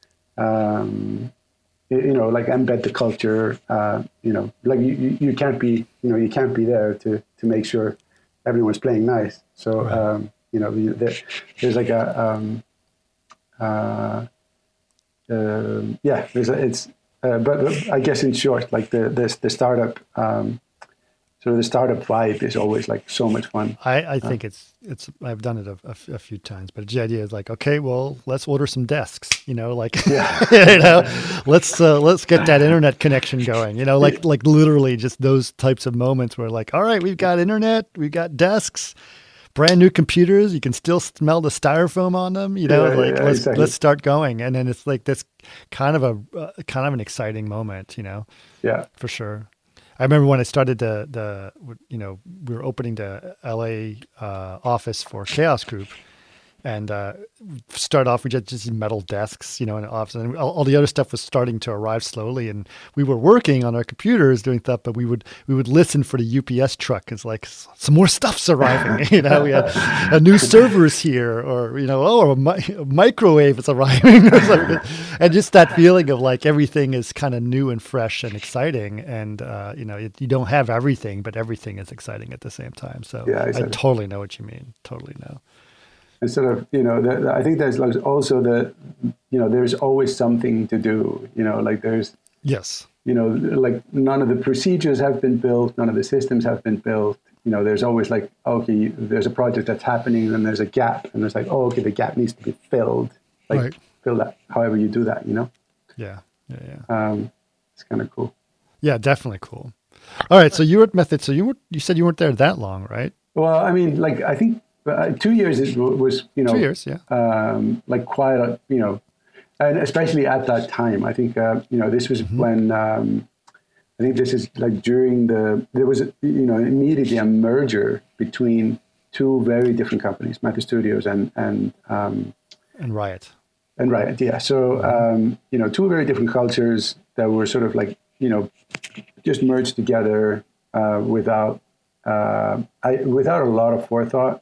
um, you, you know like embed the culture. Uh, you know like you, you, you can't be you know you can't be there to to make sure everyone's playing nice. So, Right. um, you know, there, there's like a, um, uh, uh, yeah, there's a, it's, uh, but, but I guess in short, like the, the, the startup, um, sort of the startup vibe is always like so much fun. I, I think it's it's I've done it a, a f- a few times, but the idea is like, okay, well, let's order some desks, you know, like Yeah. you know, let's uh, let's get that internet connection going, you know, like like literally just those types of moments where like, all right, we've got internet, we've got desks, brand new computers, you can still smell the styrofoam on them, you know, Yeah, like yeah, let's exactly. let's start going, and then it's like this kind of a uh, kind of an exciting moment, you know, Yeah. for sure. I remember when I started the, the, you know, we were opening the L A uh, office for Chaos Group, and uh, start off, we just just metal desks, you know, in the office, and all, all the other stuff was starting to arrive slowly, and we were working on our computers doing stuff, but we would we would listen for the U P S truck. It's like some more stuff's arriving, you know, we had a new server's here, or you know, oh, a, mi- a microwave is arriving, or something. And just that feeling of like everything is kind of new and fresh and exciting, and uh, you know, it, you don't have everything, but everything is exciting at the same time. So Yeah, I exactly. totally know what you mean. Totally know. And sort of, you know, the, the, I think there's like also the, you know, there's always something to do, you know, like there's, Yes. you know, like none of the procedures have been built, none of the systems have been built. You know, there's always like, okay, there's a project that's happening, and then there's a gap, and there's like, oh, okay, the gap needs to be filled. Like, Right. fill that, however you do that, you know? Yeah. Yeah. Yeah. Um, it's kind of cool. Yeah, definitely cool. All right, so you were at Method. So you were you said you weren't there that long, right? Well, I mean, like, I think uh, two years is, was, you know, Two years, yeah. um, like quite a, you know, and especially at that time, I think, uh, you know, this was Mm-hmm. when, um, I think this is like during the, there was, you know, immediately a merger between two very different companies, Method Studios and, and, um, And Riot. and Riot. Yeah. So, um, you know, two very different cultures that were sort of like, you know, just merged together uh, without, uh, I, without a lot of forethought.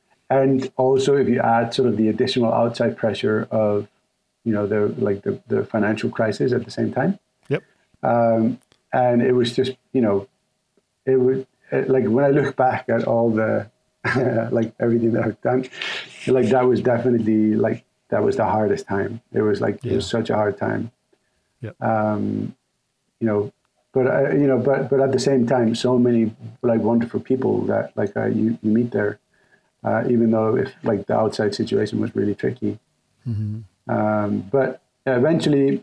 And also, if you add sort of the additional outside pressure of, you know, the like the, the financial crisis at the same time, Yep. um, and it was just, you know, it would it, like when I look back at all the like everything that I've done, like that was definitely like that was the hardest time. It was like Yeah. it was such a hard time, Yep. um, you know. But uh, you know, but but at the same time, so many like wonderful people that like uh, you you meet there. Uh, even though if like the outside situation was really tricky. Mm-hmm. Um, but eventually,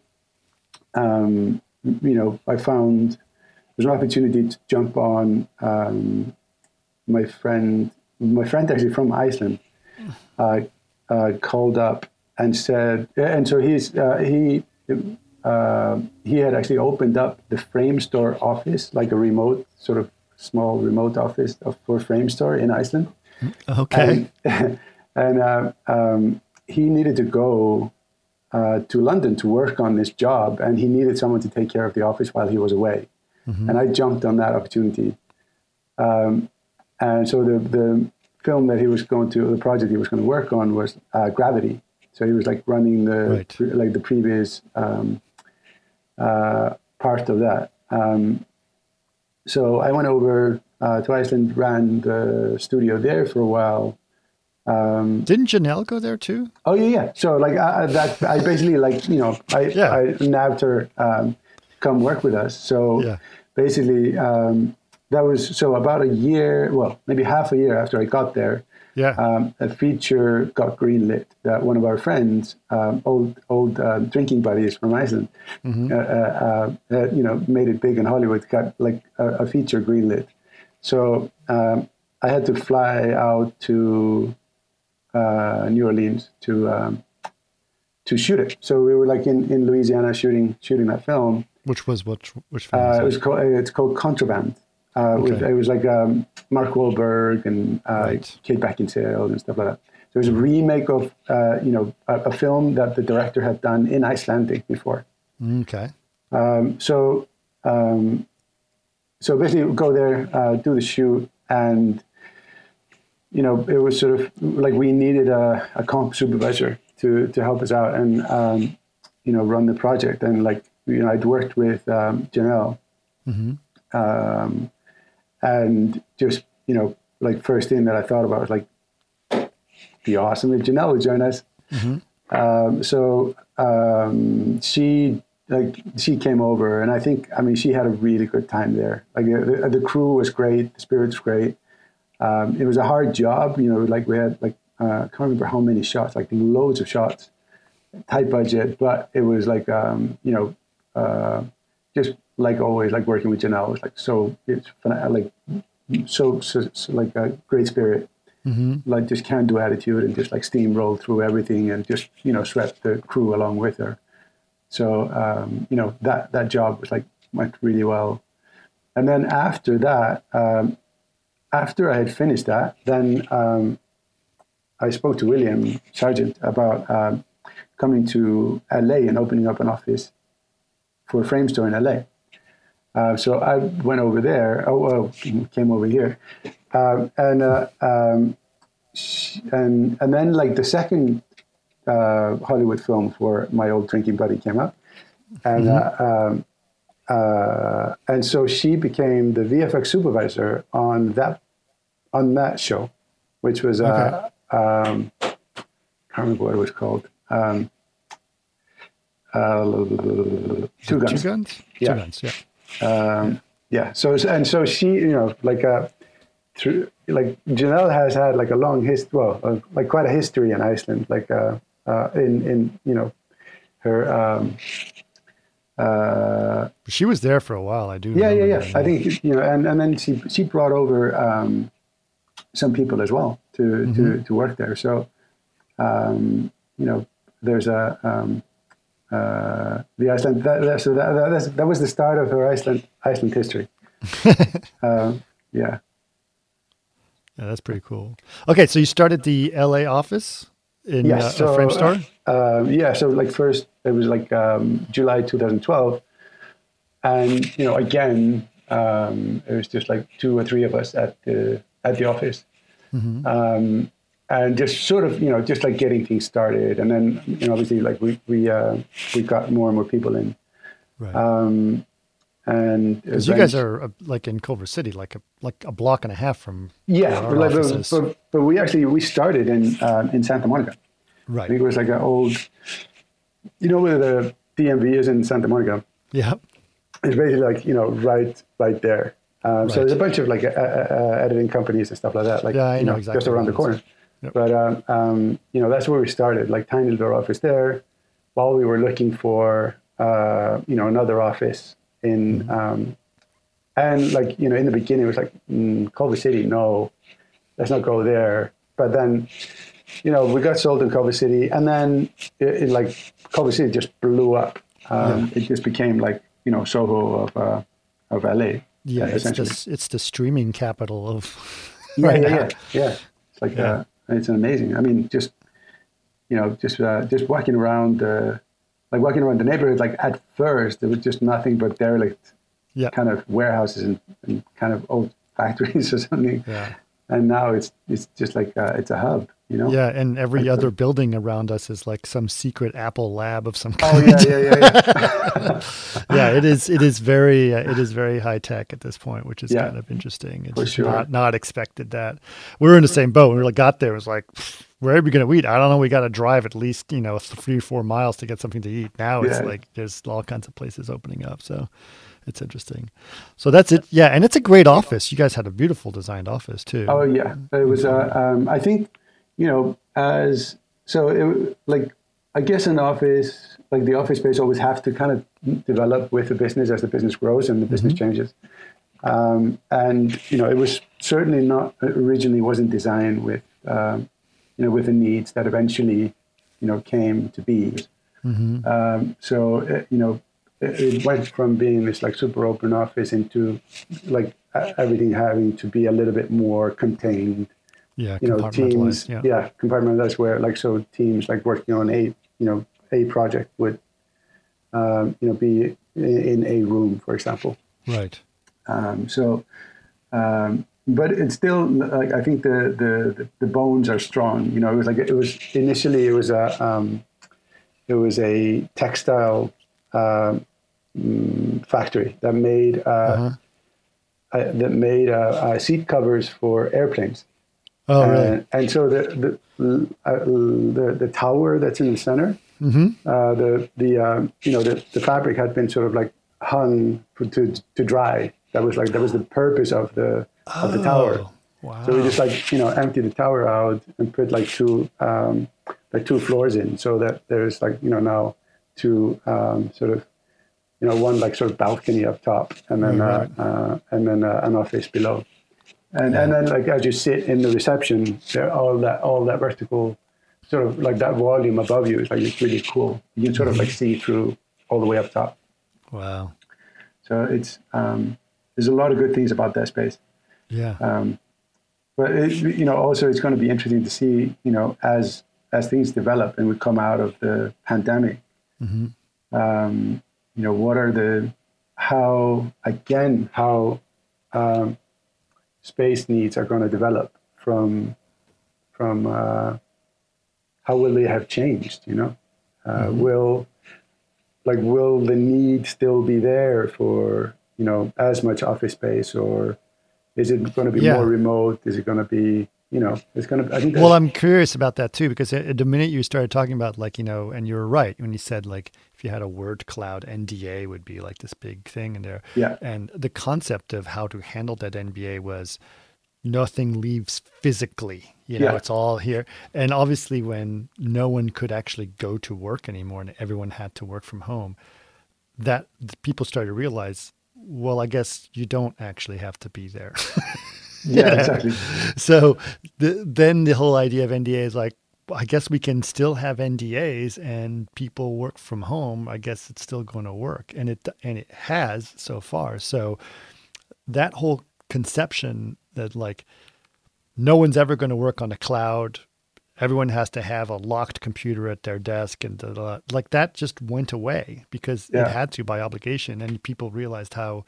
um, you know, I found there's an opportunity to jump on um, my friend, my friend actually from Iceland, uh, uh, called up and said, and so he's, uh, he, uh, he had actually opened up the Framestore office, like a remote sort of small remote office of, for Framestore in Iceland. Okay. And, and uh, um, he needed to go uh, to London to work on this job, and he needed someone to take care of the office while he was away. Mm-hmm. And I jumped on that opportunity. Um, and so the, the film that he was going to, the project he was going to work on was uh, Gravity. So he was like running the Right. like the previous um, uh, part of that. Um, so I went over uh, to Iceland, ran the studio there for a while, Um, Didn't Janelle go there too? oh yeah, yeah. So like I, I- that, I basically like you know I Yeah. I nabbed her um, come work with us. So Yeah. basically um, that was so about a year, well maybe half a year after I got there. Yeah. Um, a feature got greenlit that one of our friends, um, old old uh, drinking buddies from Iceland, Mm-hmm. uh, uh, uh, you know, made it big in Hollywood. Got like a, a feature greenlit, so um, I had to fly out to uh, New Orleans to um, to shoot it. So we were like in, in Louisiana shooting shooting that film. Which was what? Which film? Uh, was it it? was called it's called Contraband. Uh, with, Okay. it was like um, Mark Wahlberg and uh, Right. Kate Beckinsale and stuff like that. So it was a remake of uh, you know a, a film that the director had done in Icelandic before. Okay. Um, so um, so basically go there, uh, do the shoot, and you know it was sort of like we needed a, a comp supervisor to to help us out and um, you know run the project. And like you know I'd worked with um, Janelle. Mm-hmm. Um, and just, you know, like first thing that I thought about was like, be awesome if Janelle would join us. Mm-hmm. Um, so um, she like she came over, and I think I mean she had a really good time there. Like the, the crew was great, the spirit was great. Um, it was a hard job, you know. Like we had like uh, I can't remember how many shots, like loads of shots, tight budget, but it was like um, you know uh, just like always, like working with Janelle was like so it's like so, so, so like a great spirit. Mm-hmm. Like just can do attitude and just like steamroll through everything and just you know swept the crew along with her. So um, you know that that job was like went really well. And then after that, um, after I had finished that, then um, I spoke to William Sargent about um, coming to L A and opening up an office for Framestore in L A. Uh, so I went over there. Oh, well, came over here. Um, and uh, um, and and then like the second uh, Hollywood film for My Old Drinking Buddy came out, and mm-hmm. uh, um, uh, and so she became the V F X supervisor on that on that show, which was uh, okay. um, I can't remember what it was called. Um, uh, two guns. Two guns. Yeah. Two guns. Yeah. Um, yeah. So and so she, you know, like uh, through like Janelle has had like a long history, well, uh, like quite a history in Iceland, like uh, uh, in in you know her. Um, uh, she was there for a while. I do. Yeah, yeah, yeah. That. I think you know, and, and then she she brought over um, some people as well to mm-hmm. to to work there. So um, you know, there's a. Um, Uh, the Iceland that, that, so that, that, that was the start of her Iceland Iceland history. um, yeah, yeah, that's pretty cool. Okay, so you started the L A office in yes, uh, so, a Framestore? Uh, uh, yeah, so like first it was like um, July twenty twelve, and you know again um, it was just like two or three of us at the at the office. Mm-hmm. Um, And just sort of, you know, just like getting things started, and then, you know, obviously, like we we uh, we got more and more people in, right? Um, and because you guys are uh, like in Culver City, like a like a block and a half from yeah, our like, offices. But, but but we actually we started in uh, in Santa Monica, right? I think it was like an old, you know, where the D M V is in Santa Monica. Yeah, it's basically like you know right right there. Um, right. So there's a bunch of like uh, uh, editing companies and stuff like that, like yeah, I you know, know exactly just around the corner. Yep. But, um, um, you know, that's where we started, like tiny little office there while we were looking for, uh, you know, another office in, mm-hmm. um, and like, you know, in the beginning it was like, mm, Culver City, no, let's not go there. But then, you know, we got sold in Culver City, and then it, it like Culver City just blew up. Um, yeah. It just became like, you know, Soho of, uh, of L A. Yeah, it's the, it's the streaming capital of yeah, right yeah, now. yeah, yeah. It's like, yeah. uh, it's amazing. I mean, just, you know, just uh, just walking around, uh, like walking around the neighborhood, like at first, there was just nothing but derelict yeah. kind of warehouses and, and kind of old factories or something. Yeah. and now it's it's just like uh, it's a hub. You know? Yeah, and every like, other building around us is like some secret Apple lab of some Oh kind. yeah, yeah, yeah, yeah. Yeah, it is. It is very. Uh, it is very high tech at this point, which is Yeah, kind of interesting. It's for just sure. not not expected that. We were in the same boat. When we like got there, it was like, where are we going to eat? I don't know. We got to drive at least you know three four miles to get something to eat. Now it's Yeah. like there's all kinds of places opening up. So it's interesting. So that's it. Yeah, and it's a great office. You guys had a beautiful designed office too. Oh yeah, it was. Uh, um, I think, you know, as so, it, like I guess an office, like the office space, always have to kind of develop with the business as the business grows and the business Mm-hmm. changes. Um, and you know, it was certainly not originally wasn't designed with, um, you know, with the needs that eventually, you know, came to be. Mm-hmm. Um, so it, you know, it, it went from being this like super open office into like uh, everything having to be a little bit more contained. Yeah, You know, compartmentalized. teams, Yeah. yeah, compartmentalized. Where like so teams like working on a you know a project would, um, you know, be in, in a room, for example. Right. Um, so, um, but it's still like I think the, the the bones are strong. You know, it was like it was initially it was a um, it was a textile uh, mm, factory that made uh, Uh-huh. uh, that made uh, uh, seat covers for airplanes. Oh, really? And, and so the the, uh, the the tower that's in the center, Mm-hmm. uh, the the um, you know the, the fabric had been sort of like hung for, to to dry. That was like that was the purpose of the of the tower. Oh, wow. So we just like you know empty the tower out and put like two um, like two floors in, so that there's like you know now two um, sort of you know one like sort of balcony up top, and then Right, uh, uh, and then uh, an office below. And and then like as you sit in the reception, there all that all that vertical sort of like that volume above you is like it's really cool. You can sort of like see through all the way up top. Wow. So it's um, there's a lot of good things about that space. Yeah. Um, but it, you know also it's going to be interesting to see you know as as things develop and we come out of the pandemic. Mm-hmm. Um, you know what are the how again how um, space needs are going to develop from from uh, how will they have changed? You know, uh, Mm-hmm. will like will the need still be there for you know as much office space, or is it going to be Yeah. more remote? Is it going to be you know it's going to? I think. Well, that's- I'm curious about that too, because at the minute you started talking about like, you know, and you were right when you said like, if you had a word cloud, N D A would be like this big thing in there. Yeah. And the concept of how to handle that N D A was nothing leaves physically, you know, Yeah. it's all here. And obviously when no one could actually go to work anymore and everyone had to work from home, that people started to realize, well, I guess you don't actually have to be there. yeah, exactly. So the, then the whole idea of N D A is like, well, I guess we can still have N D As and people work from home. I guess it's still going to work, and it and it has so far. So that whole conception that like no one's ever going to work on a cloud, everyone has to have a locked computer at their desk, and da, da, da, like that just went away because Yeah. it had to by obligation, and people realized how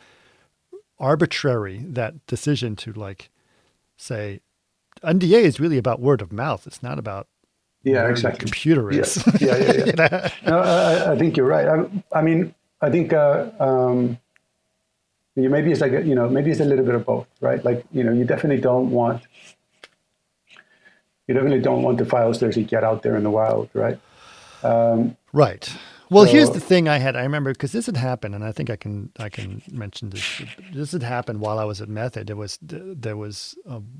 arbitrary that decision to like say N D A is really about word of mouth. It's not about Yeah, where exactly. the computer is. Yeah, yeah, yeah. You know? No, I, I think you're right. I, I mean, I think uh, um, you maybe it's like a, you know maybe it's a little bit of both, right? Like you know, you definitely don't want you definitely don't want the files to actually get out there in the wild, right? Um, Right. Well, So- here's the thing I had. I remember because this had happened, and I think I can I can mention this. This had happened while I was at Method. There was there was um,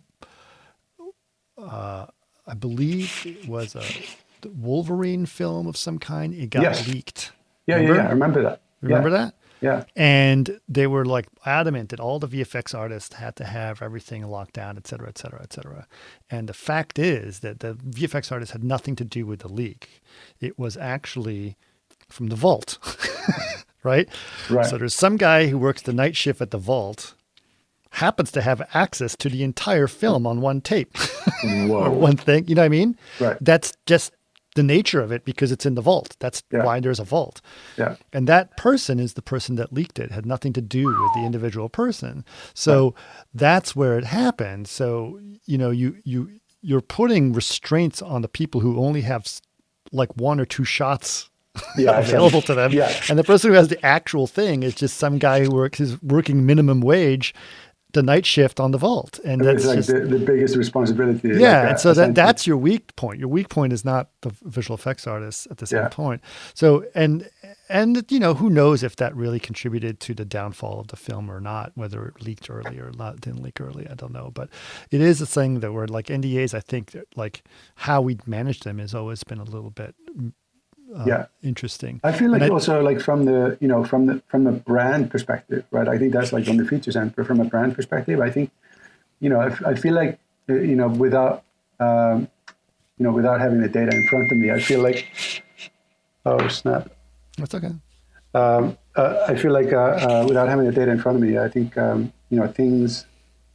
uh, I believe it was a Wolverine film of some kind. It got Yes. leaked. yeah, Remember? yeah, yeah, I remember that. Remember yeah. that? Yeah, And they were like adamant that all the V F X artists had to have everything locked down, et cetera, et cetera, et cetera. And the fact is that the V F X artists had nothing to do with the leak. It was actually from the vault, right? Right. So there's some guy who works the night shift at the vault, happens to have access to the entire film on one tape or Whoa. one thing. You know what I mean? Right. That's just the nature of it because it's in the vault. That's Yeah. why there's a vault. Yeah. And that person is the person that leaked it, had nothing to do with the individual person. So Right. that's where it happened. So, you know, you, you, you're putting restraints on the people who only have s- like one or two shots Yeah, available to them. Yeah. And the person who has the actual thing is just some guy who works, is working minimum wage, the night shift on the vault. And that's It's like just, the, the biggest responsibility. yeah. like, uh, and so that, essentially. that's your weak point. Your weak point is not the visual effects artists at the same Yeah. point. So, and, and, you know, who knows if that really contributed to the downfall of the film or not, whether it leaked early or not, didn't leak early. I don't know. But it is a thing that we're like N D As, I think that, like how we manage them has always been a little bit uh, Yeah. interesting. I feel like And I- also like from the you know from the from the brand perspective, right? I think that's like on the features end, but from a brand perspective, I think you know I, f- I feel like uh, you know without um, you know without having the data in front of me, I feel like oh snap. That's okay. Um, uh, I feel like uh, uh, without having the data in front of me, I think um, you know things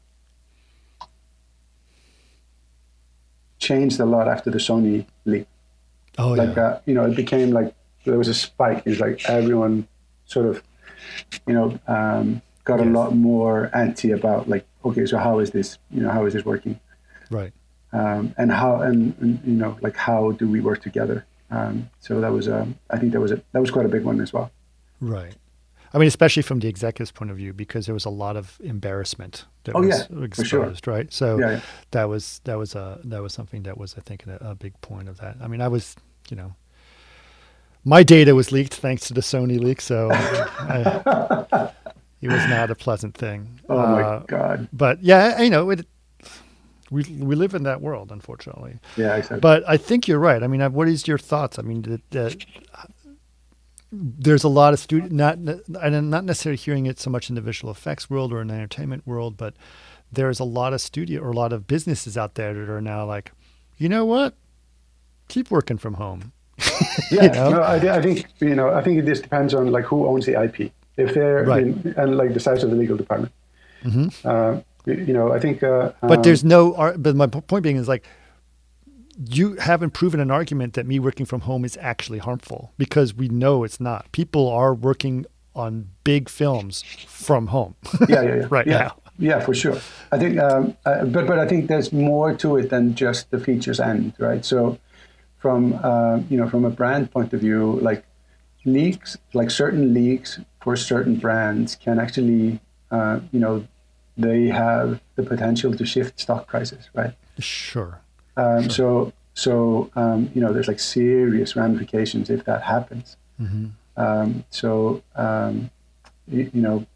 changed a lot after the Sony leak. Oh, like yeah. uh, you know, it became like there was a spike. It's like everyone sort of, you know, um, got a Yes. lot more antsy about like, okay, so how is this, you know, how is this working, Right. um, and how, and, and you know, like how do we work together? Um, so that was, um, I think that was a that was quite a big one as well. Right. I mean, especially from the executive's point of view, because there was a lot of embarrassment that Oh, was yeah, for sure. exposed, right? So Yeah, yeah. that was that was a that was something that was, I think, a, a big point of that. I mean, I was, you know, my data was leaked thanks to the Sony leak, so I, it was not a pleasant thing. Oh Uh, my god. But yeah, you know, it, we we live in that world, unfortunately. Yeah, exactly. But I think you're right. I mean, what is your thoughts? I mean, that, that there's a lot of student, not I'm not necessarily hearing it so much in the visual effects world or in the entertainment world, but there's a lot of studio or a lot of businesses out there that are now like, you know what, keep working from home. Yeah, you know? no, I, I think you know, I think it just depends on like who owns the I P. If they're Right. in, and like the size of the legal department. Mm-hmm. Uh, you you know, I think. Uh, But um, there's no, ar- but my po- point being is like, you haven't proven an argument that me working from home is actually harmful, because we know it's not. People are working on big films from home. yeah, yeah, yeah. right yeah. now. Yeah, for sure. I think, um, uh, but but I think there's more to it than just the features end, right? So, from uh, you know, from a brand point of view, like leaks, like certain leaks for certain brands can actually, uh, you know, they have the potential to shift stock prices, right? Sure. Um, Sure. So, so um, you know, there's like serious ramifications if that happens. Mm-hmm. Um, so, um, you, you know,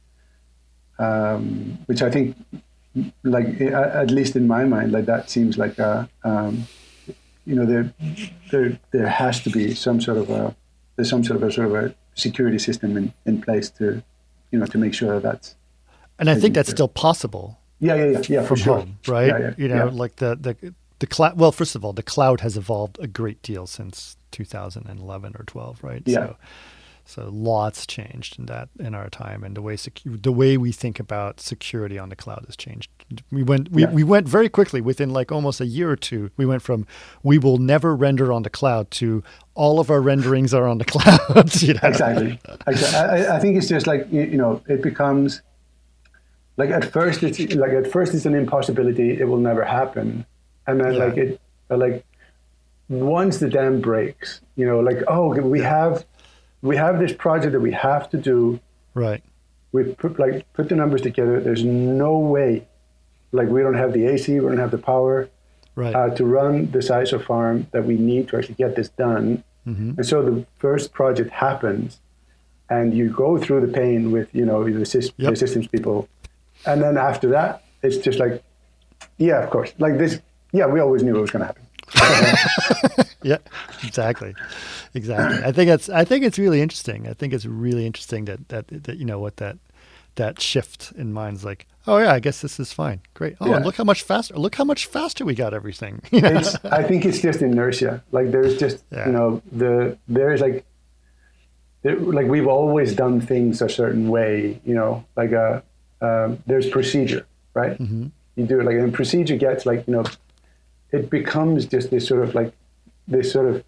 um, which I think, like at least in my mind, like that seems like a, um, you know, there, there, there has to be some sort of a, there's some sort of a sort of a security system in, in place to, you know, to make sure that that's. And I think that's Sure. still possible Yeah, yeah, yeah, yeah, for from sure. home, right? Yeah, yeah, you know, yeah. like the, the, the cloud, well, first of all, the cloud has evolved a great deal since two thousand eleven or twelve, right? Yeah. So, so lots changed in that, in our time, and the way secu- the way we think about security on the cloud has changed. We went, we, Yeah. we went very quickly within like almost a year or two. We went from, we will never render on the cloud to all of our renderings are on the cloud. You know? Exactly. exactly. I, I think it's just like, you you know, it becomes like at first it's like at first it's an impossibility. It will never happen. And then Yeah. like it, like once the dam breaks, you know, like, oh, we have, we have this project that we have to do. Right. We put like, put the numbers together. There's no way, like we don't have the A C, we don't have the power Right. uh, to run the size of farm that we need to actually get this done. Mm-hmm. And so the first project happens, and you go through the pain with, you know, the, sys- Yep. the systems people. And then after that, it's just like, yeah, of course. Like this, yeah, we always knew it was going to happen. Yeah, exactly, exactly. I think it's I think it's really interesting. I think it's really interesting that that, that you know what that that shift in mind's like. Oh yeah, I guess this is fine. Great. Oh, Yeah. look how much faster! Look how much faster we got everything. You know? It's, I think it's just inertia. Like there's just, Yeah. you know, the there's like, there, like we've always done things a certain way, you know, like a, um, there's procedure, right? Mm-hmm. You do it like, and procedure gets like, you know, it becomes just this sort of like, this sort of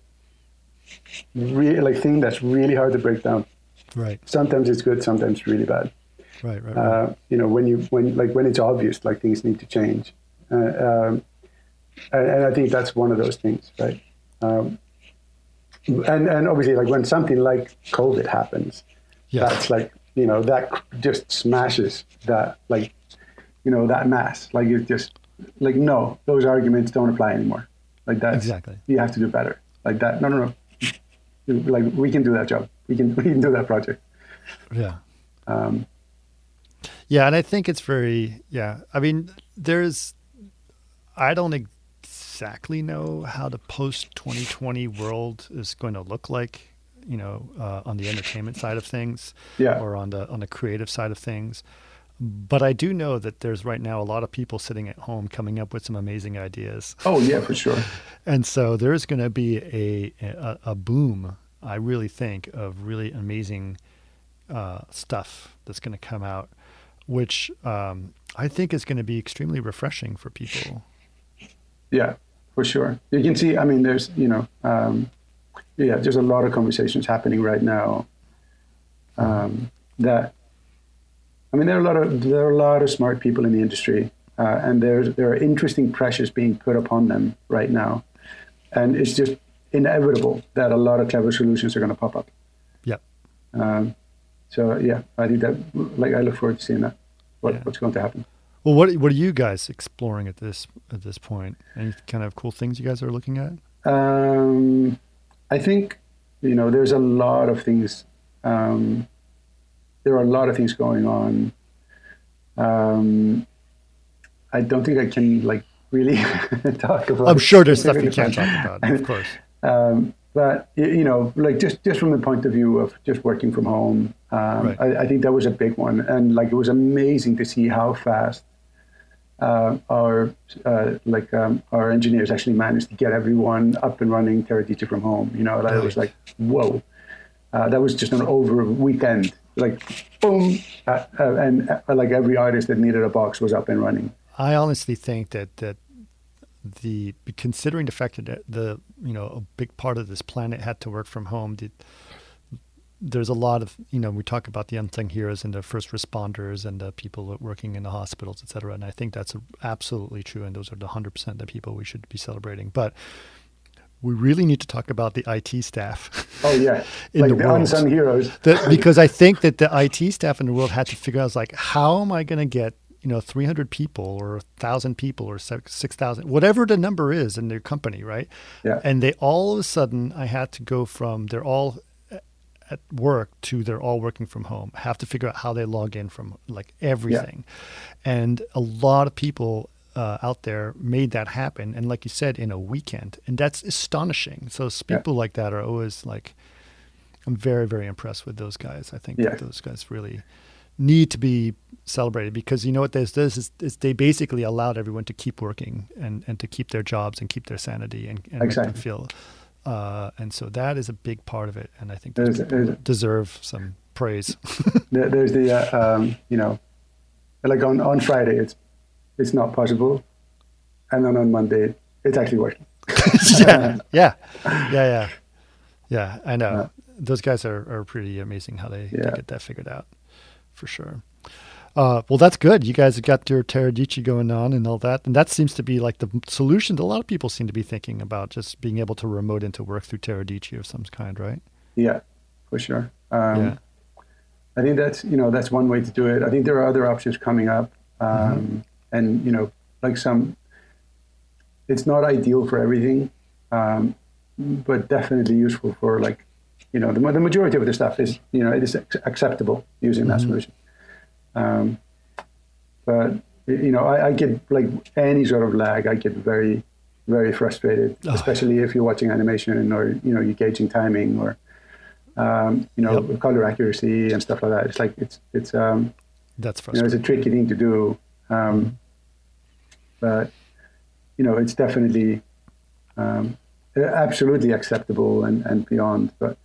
really like thing that's really hard to break down. Right. Sometimes it's good, sometimes really bad. Right, right, right. Uh, you know, when you when like when it's obvious, like things need to change, uh, um, and, and I think that's one of those things, right? Um, and and obviously, like when something like COVID happens, yeah. that's like you know that just smashes that like you know that mass. Like it just like no, those arguments don't apply anymore. Like that. Exactly. You have to do better. Like that. No, no, no. Like we can do that job. We can we can do that project. Yeah. Um, Yeah, and I think it's very, yeah. I mean, there's, I don't exactly know how the post twenty twenty world is going to look like, you know, uh, on the entertainment side of things, yeah. or on the on the creative side of things. But I do know that there's right now a lot of people sitting at home coming up with some amazing ideas. Oh yeah, for sure. And so there's going to be a, a a boom, I really think, of really amazing uh, stuff that's going to come out, which um, I think is going to be extremely refreshing for people. Yeah, for sure. You can see, I mean, there's, you know, um, yeah, there's a lot of conversations happening right now um, that, I mean, there are a lot of, there are a lot of smart people in the industry uh, and there's, there are interesting pressures being put upon them right now. And it's just inevitable that a lot of clever solutions are going to pop up. Yep. Um, So yeah, I think that like I look forward to seeing that. What, yeah. What's going to happen? Well, what what are you guys exploring at this at this point? Any kind of cool things you guys are looking at? Um, I think you know there's a lot of things. Um, there are a lot of things going on. Um, I don't think I can like really talk about. I'm sure there's stuff you can't talk about, of course. Um, But, you know, like just, just from the point of view of just working from home, um, right. I, I think that was a big one. And like, it was amazing to see how fast uh, our, uh, like um, our engineers actually managed to get everyone up and running Teradata from home. You know, that right. was like, whoa, uh, that was just an over a weekend, like boom. Uh, uh, and uh, like every artist that needed a box was up and running. I honestly think that, that, the considering the fact that the you know a big part of this planet had to work from home, the, there's a lot of you know we talk about the unsung heroes and the first responders and the people working in the hospitals, et cetera. And I think that's absolutely true, and those are the one hundred percent the people we should be celebrating. But we really need to talk about the I T staff. Oh yeah, in like the, the world. unsung heroes. the, because I think that the I T staff in the world had to figure out like how am I going to get you know, three hundred people or one thousand people or six thousand, whatever the number is in their company, right? Yeah. And they all of a sudden, I had to go from they're all at work to they're all working from home. I have to figure out how they log in from like everything. Yeah. And a lot of people uh, out there made that happen. And like you said, in a weekend. And that's astonishing. So people yeah. like that are always like, I'm very, very impressed with those guys. I think yeah. that those guys really need to be celebrated because you know what this does is, is they basically allowed everyone to keep working and, and to keep their jobs and keep their sanity and, and exactly. make them feel uh, and so that is a big part of it and I think there's, those there's, deserve some praise. there, there's the uh, um, you know like on, on Friday it's it's not possible and then on Monday it's actually working. yeah, yeah yeah yeah yeah I know yeah. Those guys are, are pretty amazing how they, yeah. they get that figured out. For sure. Uh, well, that's good. You guys have got your Teradata going on and all that. And that seems to be like the solution that a lot of people seem to be thinking about, just being able to remote into work through Teradata of some kind, right? Yeah, for sure. Um, yeah. I think that's, you know, that's one way to do it. I think there are other options coming up. Um, mm-hmm. And, you know, like some, it's not ideal for everything, um, but definitely useful for like, you know, the, the majority of the stuff is, you know, it is acceptable using that mm-hmm. solution. Um, but, you know, I, I get like any sort of lag, I get very, very frustrated, oh. especially if you're watching animation or, you know, you're gauging timing or, um, you know, yep. color accuracy and stuff like that. It's like, it's, it's, um, that's frustrating. You know, it's a tricky thing to do. Um, mm-hmm. But, you know, it's definitely, um, absolutely acceptable and, and beyond, but,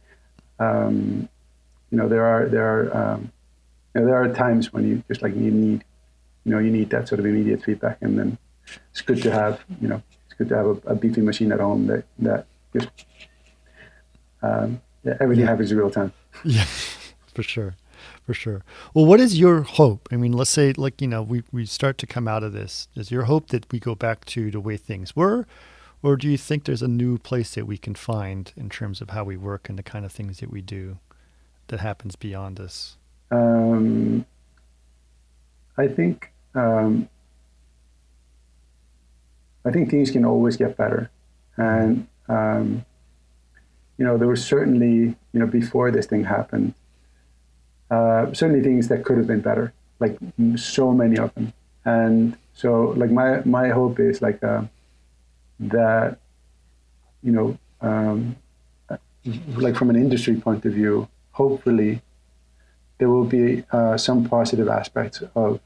Um, you know, there are there are um, you know, there are times when you just like you need, you know, you need that sort of immediate feedback, and then it's good to have, you know, it's good to have a, a beefy machine at home that that just um, yeah, everything Yeah. happens in real time. Yeah, for sure. For sure. Well, what is your hope? I mean, let's say, like, you know, we, we start to come out of this. Is your hope that we go back to the way things were? Or do you think there's a new place that we can find in terms of how we work and the kind of things that we do that happens beyond this? Um, I think um, I think things can always get better, and um, you know, there were certainly, you know, before this thing happened, uh, certainly things that could have been better, like so many of them. And so, like my my hope is like uh, that, you know, um, like from an industry point of view, hopefully there will be uh, some positive aspects of,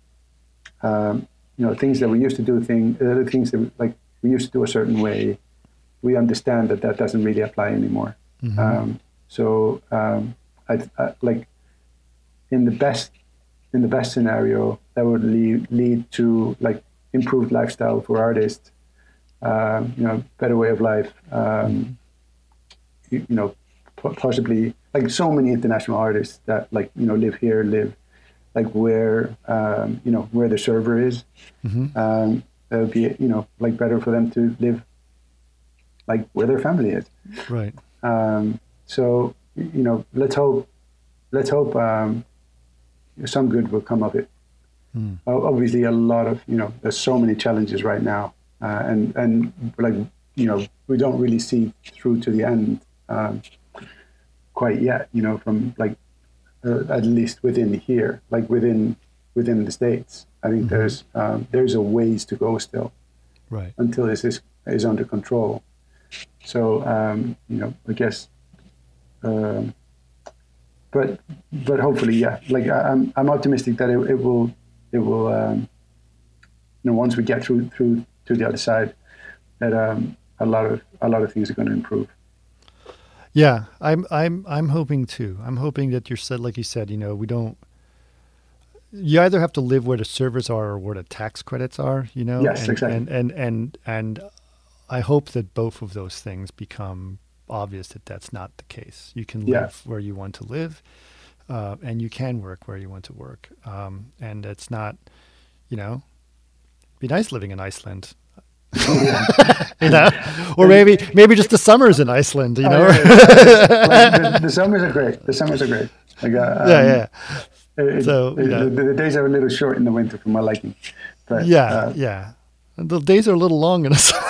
um, you know, things that we used to do, thing, uh, things that like we used to do a certain way. We understand that that doesn't really apply anymore. Mm-hmm. Um, so, um, I, I, like in the best in the best scenario, that would lead lead to like improved lifestyle for artists. Um, you know, better way of life. Um, you, you know, possibly like so many international artists that like, you know, live here, live like where, um, you know, where the server is. Mm-hmm. Um, it would be, you know, like better for them to live like where their family is. Right. Um, so, you know, let's hope, let's hope um, some good will come of it. Mm. Obviously a lot of, you know, there's so many challenges right now. Uh, and, and like, you know, we don't really see through to the end um, quite yet, you know, from like, uh, at least within here, like within, within the States. I think Mm-hmm. there's, um, there's a ways to go still. Right. Until this is, is under control. So, um, you know, I guess, um, but, but hopefully, yeah, like I, I'm, I'm optimistic that it, it will, it will, um, you know, once we get through, through to the other side, that, um, a lot of, a lot of things are going to improve. Yeah, I'm, I'm, I'm hoping too. I'm hoping that you're said, like you said, you know, we don't, you either have to live where the servers are or where the tax credits are, you know? Yes, and, exactly. And, and, and, and I hope that both of those things become obvious that that's not the case. You can live Yeah. where you want to live, uh, and you can work where you want to work. Um, and it's not, you know, be nice living in Iceland. You know, or maybe maybe just the summers in Iceland. You know, Oh, yeah, yeah. Like, the, the summers are great. The summers are great. Like, uh, um, yeah, yeah, it- So, it- you know. the, the days are a little short in the winter for my liking. But, yeah, uh, yeah. And the days are a little long in the summer.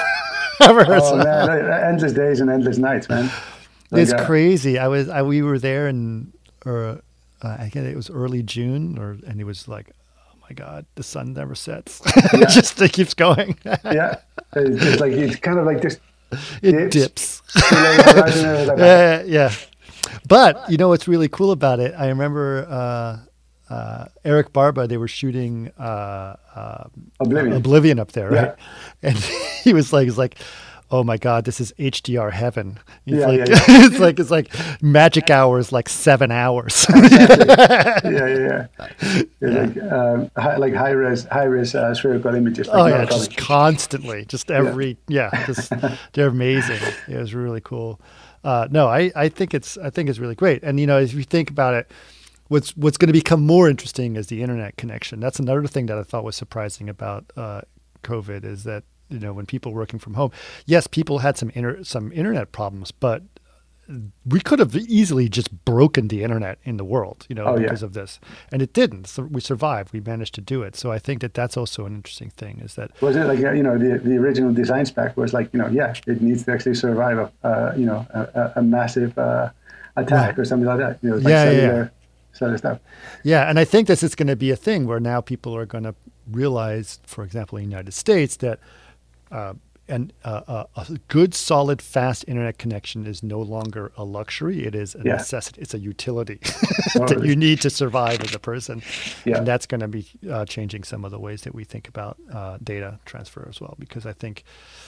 oh man, like, endless days and endless nights, man. Like, It's uh, crazy. I was, I, we were there in, or uh, I guess it was early June, or and it was like, oh my God, the sun never sets. Yeah. It just it keeps going. Yeah, it's, it's like it's kind of like this. It dips. dips. Like, Yeah, yeah. But you know what's really cool about it? I remember uh, uh, Eric Barba. They were shooting uh, uh, Oblivion. Oblivion up there, right? Yeah. And he was like, "He's like, oh my God, this is H D R heaven." He's Yeah, like, yeah, yeah. it's like it's like magic hours, like seven hours. yeah, yeah, yeah. It's like um, high, like high res, high res uh, spherical images. Like Oh yeah, monochrome. just constantly, just every yeah, just they're amazing. It was really cool. Uh, no, I, I think it's I think it's really great. And you know, if you think about it, what's what's going to become more interesting is the internet connection. That's another thing that I thought was surprising about uh, COVID is that you know when people were working from home, yes, people had some inter- some internet problems, but we could have easily just broken the internet in the world, you know, Oh, yeah. because of this, and it didn't. So we survived. We managed to do it. So I think that that's also an interesting thing. Is that Was it like uh, you know the the original design spec was like you know yeah it needs to actually survive a uh, you know a, a- a massive uh, attack Right. or something like that. You know, like Yeah, yeah, cellular, cellular stuff. Yeah, and I think this is going to be a thing where now people are going to realize, for example, in the United States, that uh, and uh, uh, a good, solid, fast internet connection is no longer a luxury; it is a Yeah. necessity. It's a utility that Totally. you need to survive as a person, Yeah. and that's going to be uh, changing some of the ways that we think about uh, data transfer as well. Because I think.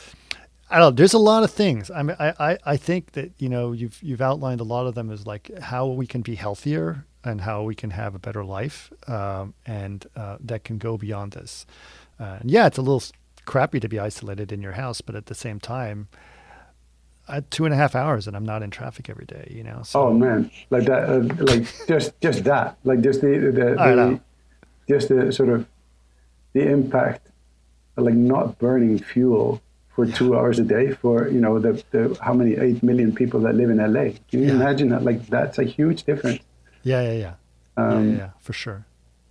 I don't know. There's a lot of things. I mean, I, I, I think that, you know, you've, you've outlined a lot of them as like how we can be healthier and how we can have a better life. Um, and uh, that can go beyond this. Uh, and yeah, it's a little s- crappy to be isolated in your house, but at the same time, uh, two and a half hours and I'm not in traffic every day, you know? So, Oh man, like that, uh, like just, just that, like just the, the, the, I know. just the sort of the impact, of like not burning fuel for Yeah. two hours a day for, you know, the, the, how many, eight million people that live in L A. Can you Yeah. imagine that? Like that's a huge difference. Yeah, yeah, yeah. Um, yeah, yeah, yeah, for sure.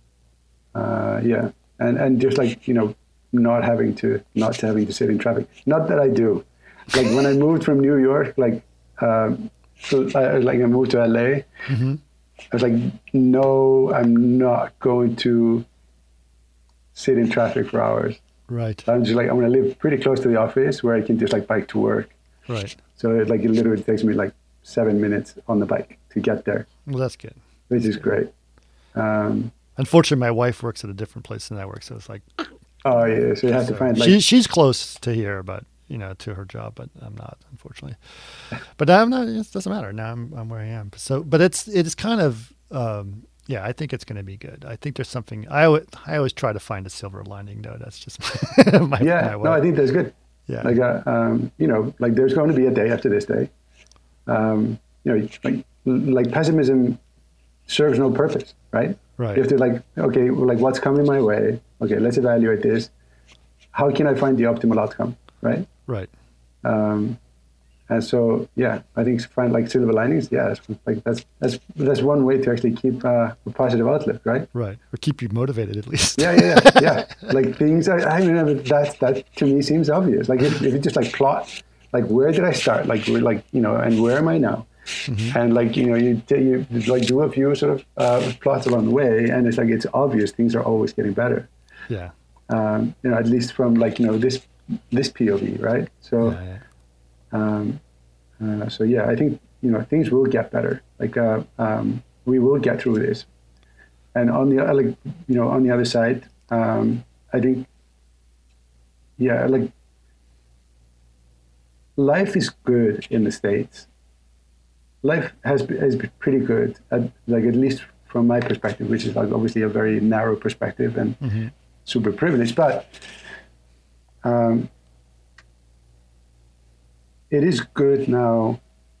Uh, yeah. And, and just like, you know, not having to, not having to sit in traffic. Not that I do. Like when I moved from New York, like, um, so I, like I moved to L A, Mm-hmm. I was like, no, I'm not going to sit in traffic for hours. Right, I'm just like, I'm going to live pretty close to the office where I can just like bike to work. right. So it, like it literally takes me like seven minutes on the bike to get there, Well, that's good. which is great. Um, Unfortunately, my wife works at a different place than I work, so it's like, oh yeah, so you have to so find like, she, she's close to here, but you know, to her job, but I'm not, unfortunately. But I'm not. It doesn't matter. Now I'm I'm where I am. So, but it's it's kind of um, yeah. I think it's going to be good. I think there's something. I always, I always try to find a silver lining, though. That's just my, yeah, my way. no, I think that's good. yeah, Like, uh, um, you know, like there's going to be a day after this day. Um, you know, like, like pessimism serves no purpose, right? right. You have to like, okay, well, like what's coming my way? Okay, let's evaluate this. How can I find the optimal outcome, right? right. Um, and so, yeah, I think find like silver linings. Yeah, that's like that's that's that's one way to actually keep uh, a positive outlook, right? Right. Or keep you motivated at least. Yeah, yeah, yeah. yeah. Like things. I, I mean, that that to me seems obvious. Like if, if you just like plot, like where did I start? Like where, like you know, and where am I now? Mm-hmm. And like you know, you you like do a few sort of uh, plots along the way, and it's like it's obvious things are always getting better. Yeah. Um, you know, at least from like you know this this P O V, right? So. Yeah, yeah. Um, uh, so yeah, I think you know things will get better. Like uh, um, we will get through this. And on the like you know on the other side, um, I think yeah, like life is good in the States. Life has has been pretty good, at, like at least from my perspective, which is like obviously a very narrow perspective and Mm-hmm. super privileged, but. Um, It is good now,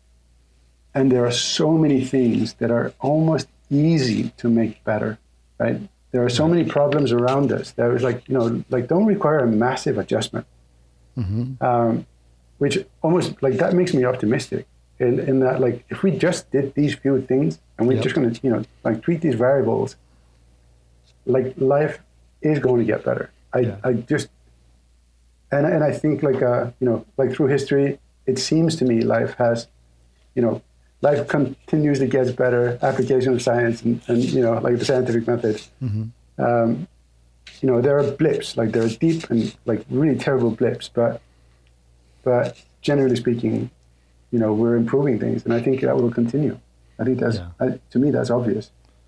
and there are so many things that are almost easy to make better, right? There are so many problems around us that is like, you know, like don't require a massive adjustment, Mm-hmm. um, which almost like that makes me optimistic in, in that like if we just did these few things and we're Yep. just going to, you know, like tweak these variables, like life is going to get better. I, Yeah. I just, and, and I think like, uh, you know, like through history, it seems to me life has, you know, life continuously gets better, application of science and, and you know, like the scientific method. Mm-hmm. Um, you know, there are blips, like there are deep and like really terrible blips, but, but generally speaking, you know, we're improving things and I think that will continue. I think that's, Yeah. I, to me, that's obvious.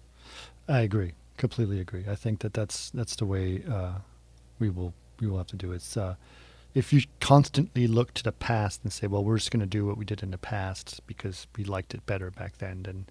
I agree. Completely agree. I think that that's, that's the way uh, we will, we will have to do it. It's, uh, if you constantly look to the past and say, well, we're just going to do what we did in the past because we liked it better back then, then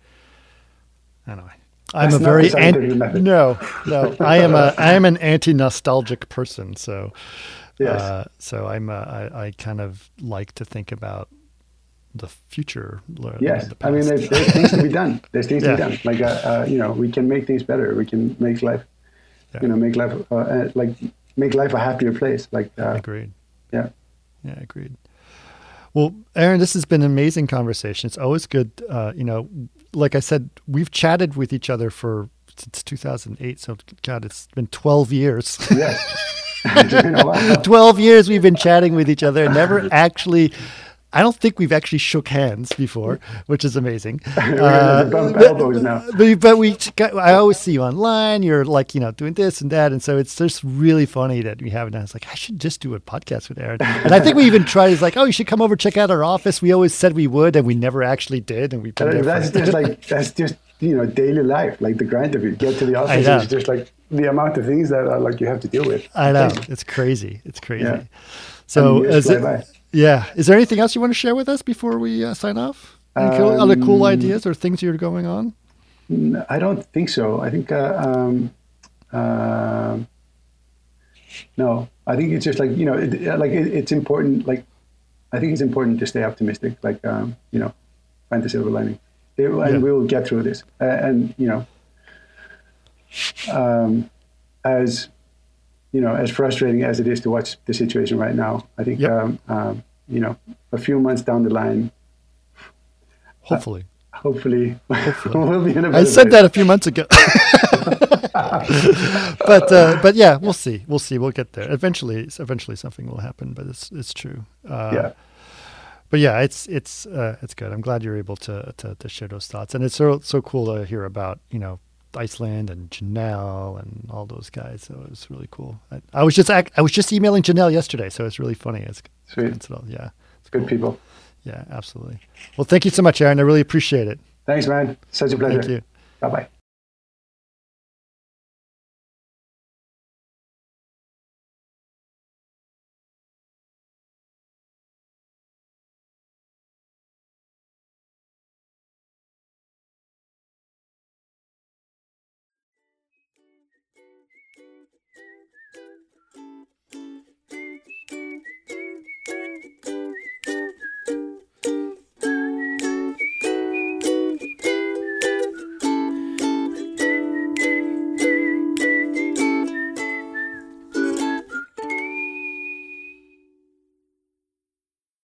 I don't know. I'm That's a not very the scientific an- method. no, no. I am a I am an anti-nostalgic person. So, Yes. uh, so I'm a, I, I kind of like to think about the future. rather than Yes, the I mean, past. there's, there's things to be done. There's things Yeah. to be done. Like, uh, uh, you know, we can make things better. We can make life, Yeah. you know, make life, uh, uh, like, make life a happier place. Like, uh, Agreed. yeah. Yeah, agreed. Well, Aaron, this has been an amazing conversation. It's always good. Uh, you know, like I said, we've chatted with each other for since two thousand eight. So, God, it's been twelve years. Yes. It's been a while. twelve years we've been chatting with each other and never actually, I don't think we've actually shook hands before, which is amazing. We're Uh, gonna bump but- elbows now. But, but we, I always see you online. You're like, you know, doing this and that. And so it's just really funny that we haven't done. It's like, I should just do a podcast with Aaron. And I think we even tried, it's like, oh, you should come over, check out our office. We always said we would, and we never actually did. And we've been Like, there that's for, just like, that's just, you know, daily life. Like the grind of it. Get to the office. know. It's just like the amount of things that are like you have to deal with. I know. Crazy. It's crazy. It's crazy. Yeah. So And years is fly it, by. yeah. Is there anything else you want to share with us before we uh, sign off? Any cool, other cool Um, ideas or things you're going on? No, I don't think so. I think, uh, um, um no, I think it's just like, you know, it, like it, it's important. Like, I think it's important to stay optimistic. Like um, you know, find the silver lining, it, and Yeah. we will get through this. Uh, and you know, um, as you know, as frustrating as it is to watch the situation right now, I think Yep. um, um, you know, a few months down the line, Hopefully. hopefully, Hopefully. we'll be in a better I said place. that a few months ago. but uh, but yeah, we'll see. We'll see. We'll get there. Eventually, eventually something will happen. But it's it's true. Uh, Yeah. But yeah, it's it's uh, it's good. I'm glad you're able to, to to share those thoughts, and it's so so cool to hear about you know Iceland and Janelle and all those guys. So it was really cool. I, I was just act, I was just emailing Janelle yesterday, so it's really funny. It's Sweet. it's all- yeah, it's Good cool. people. Yeah, absolutely. Well, thank you so much, Aaron. I really appreciate it. Thanks, man. Such a pleasure. Thank you. Bye bye.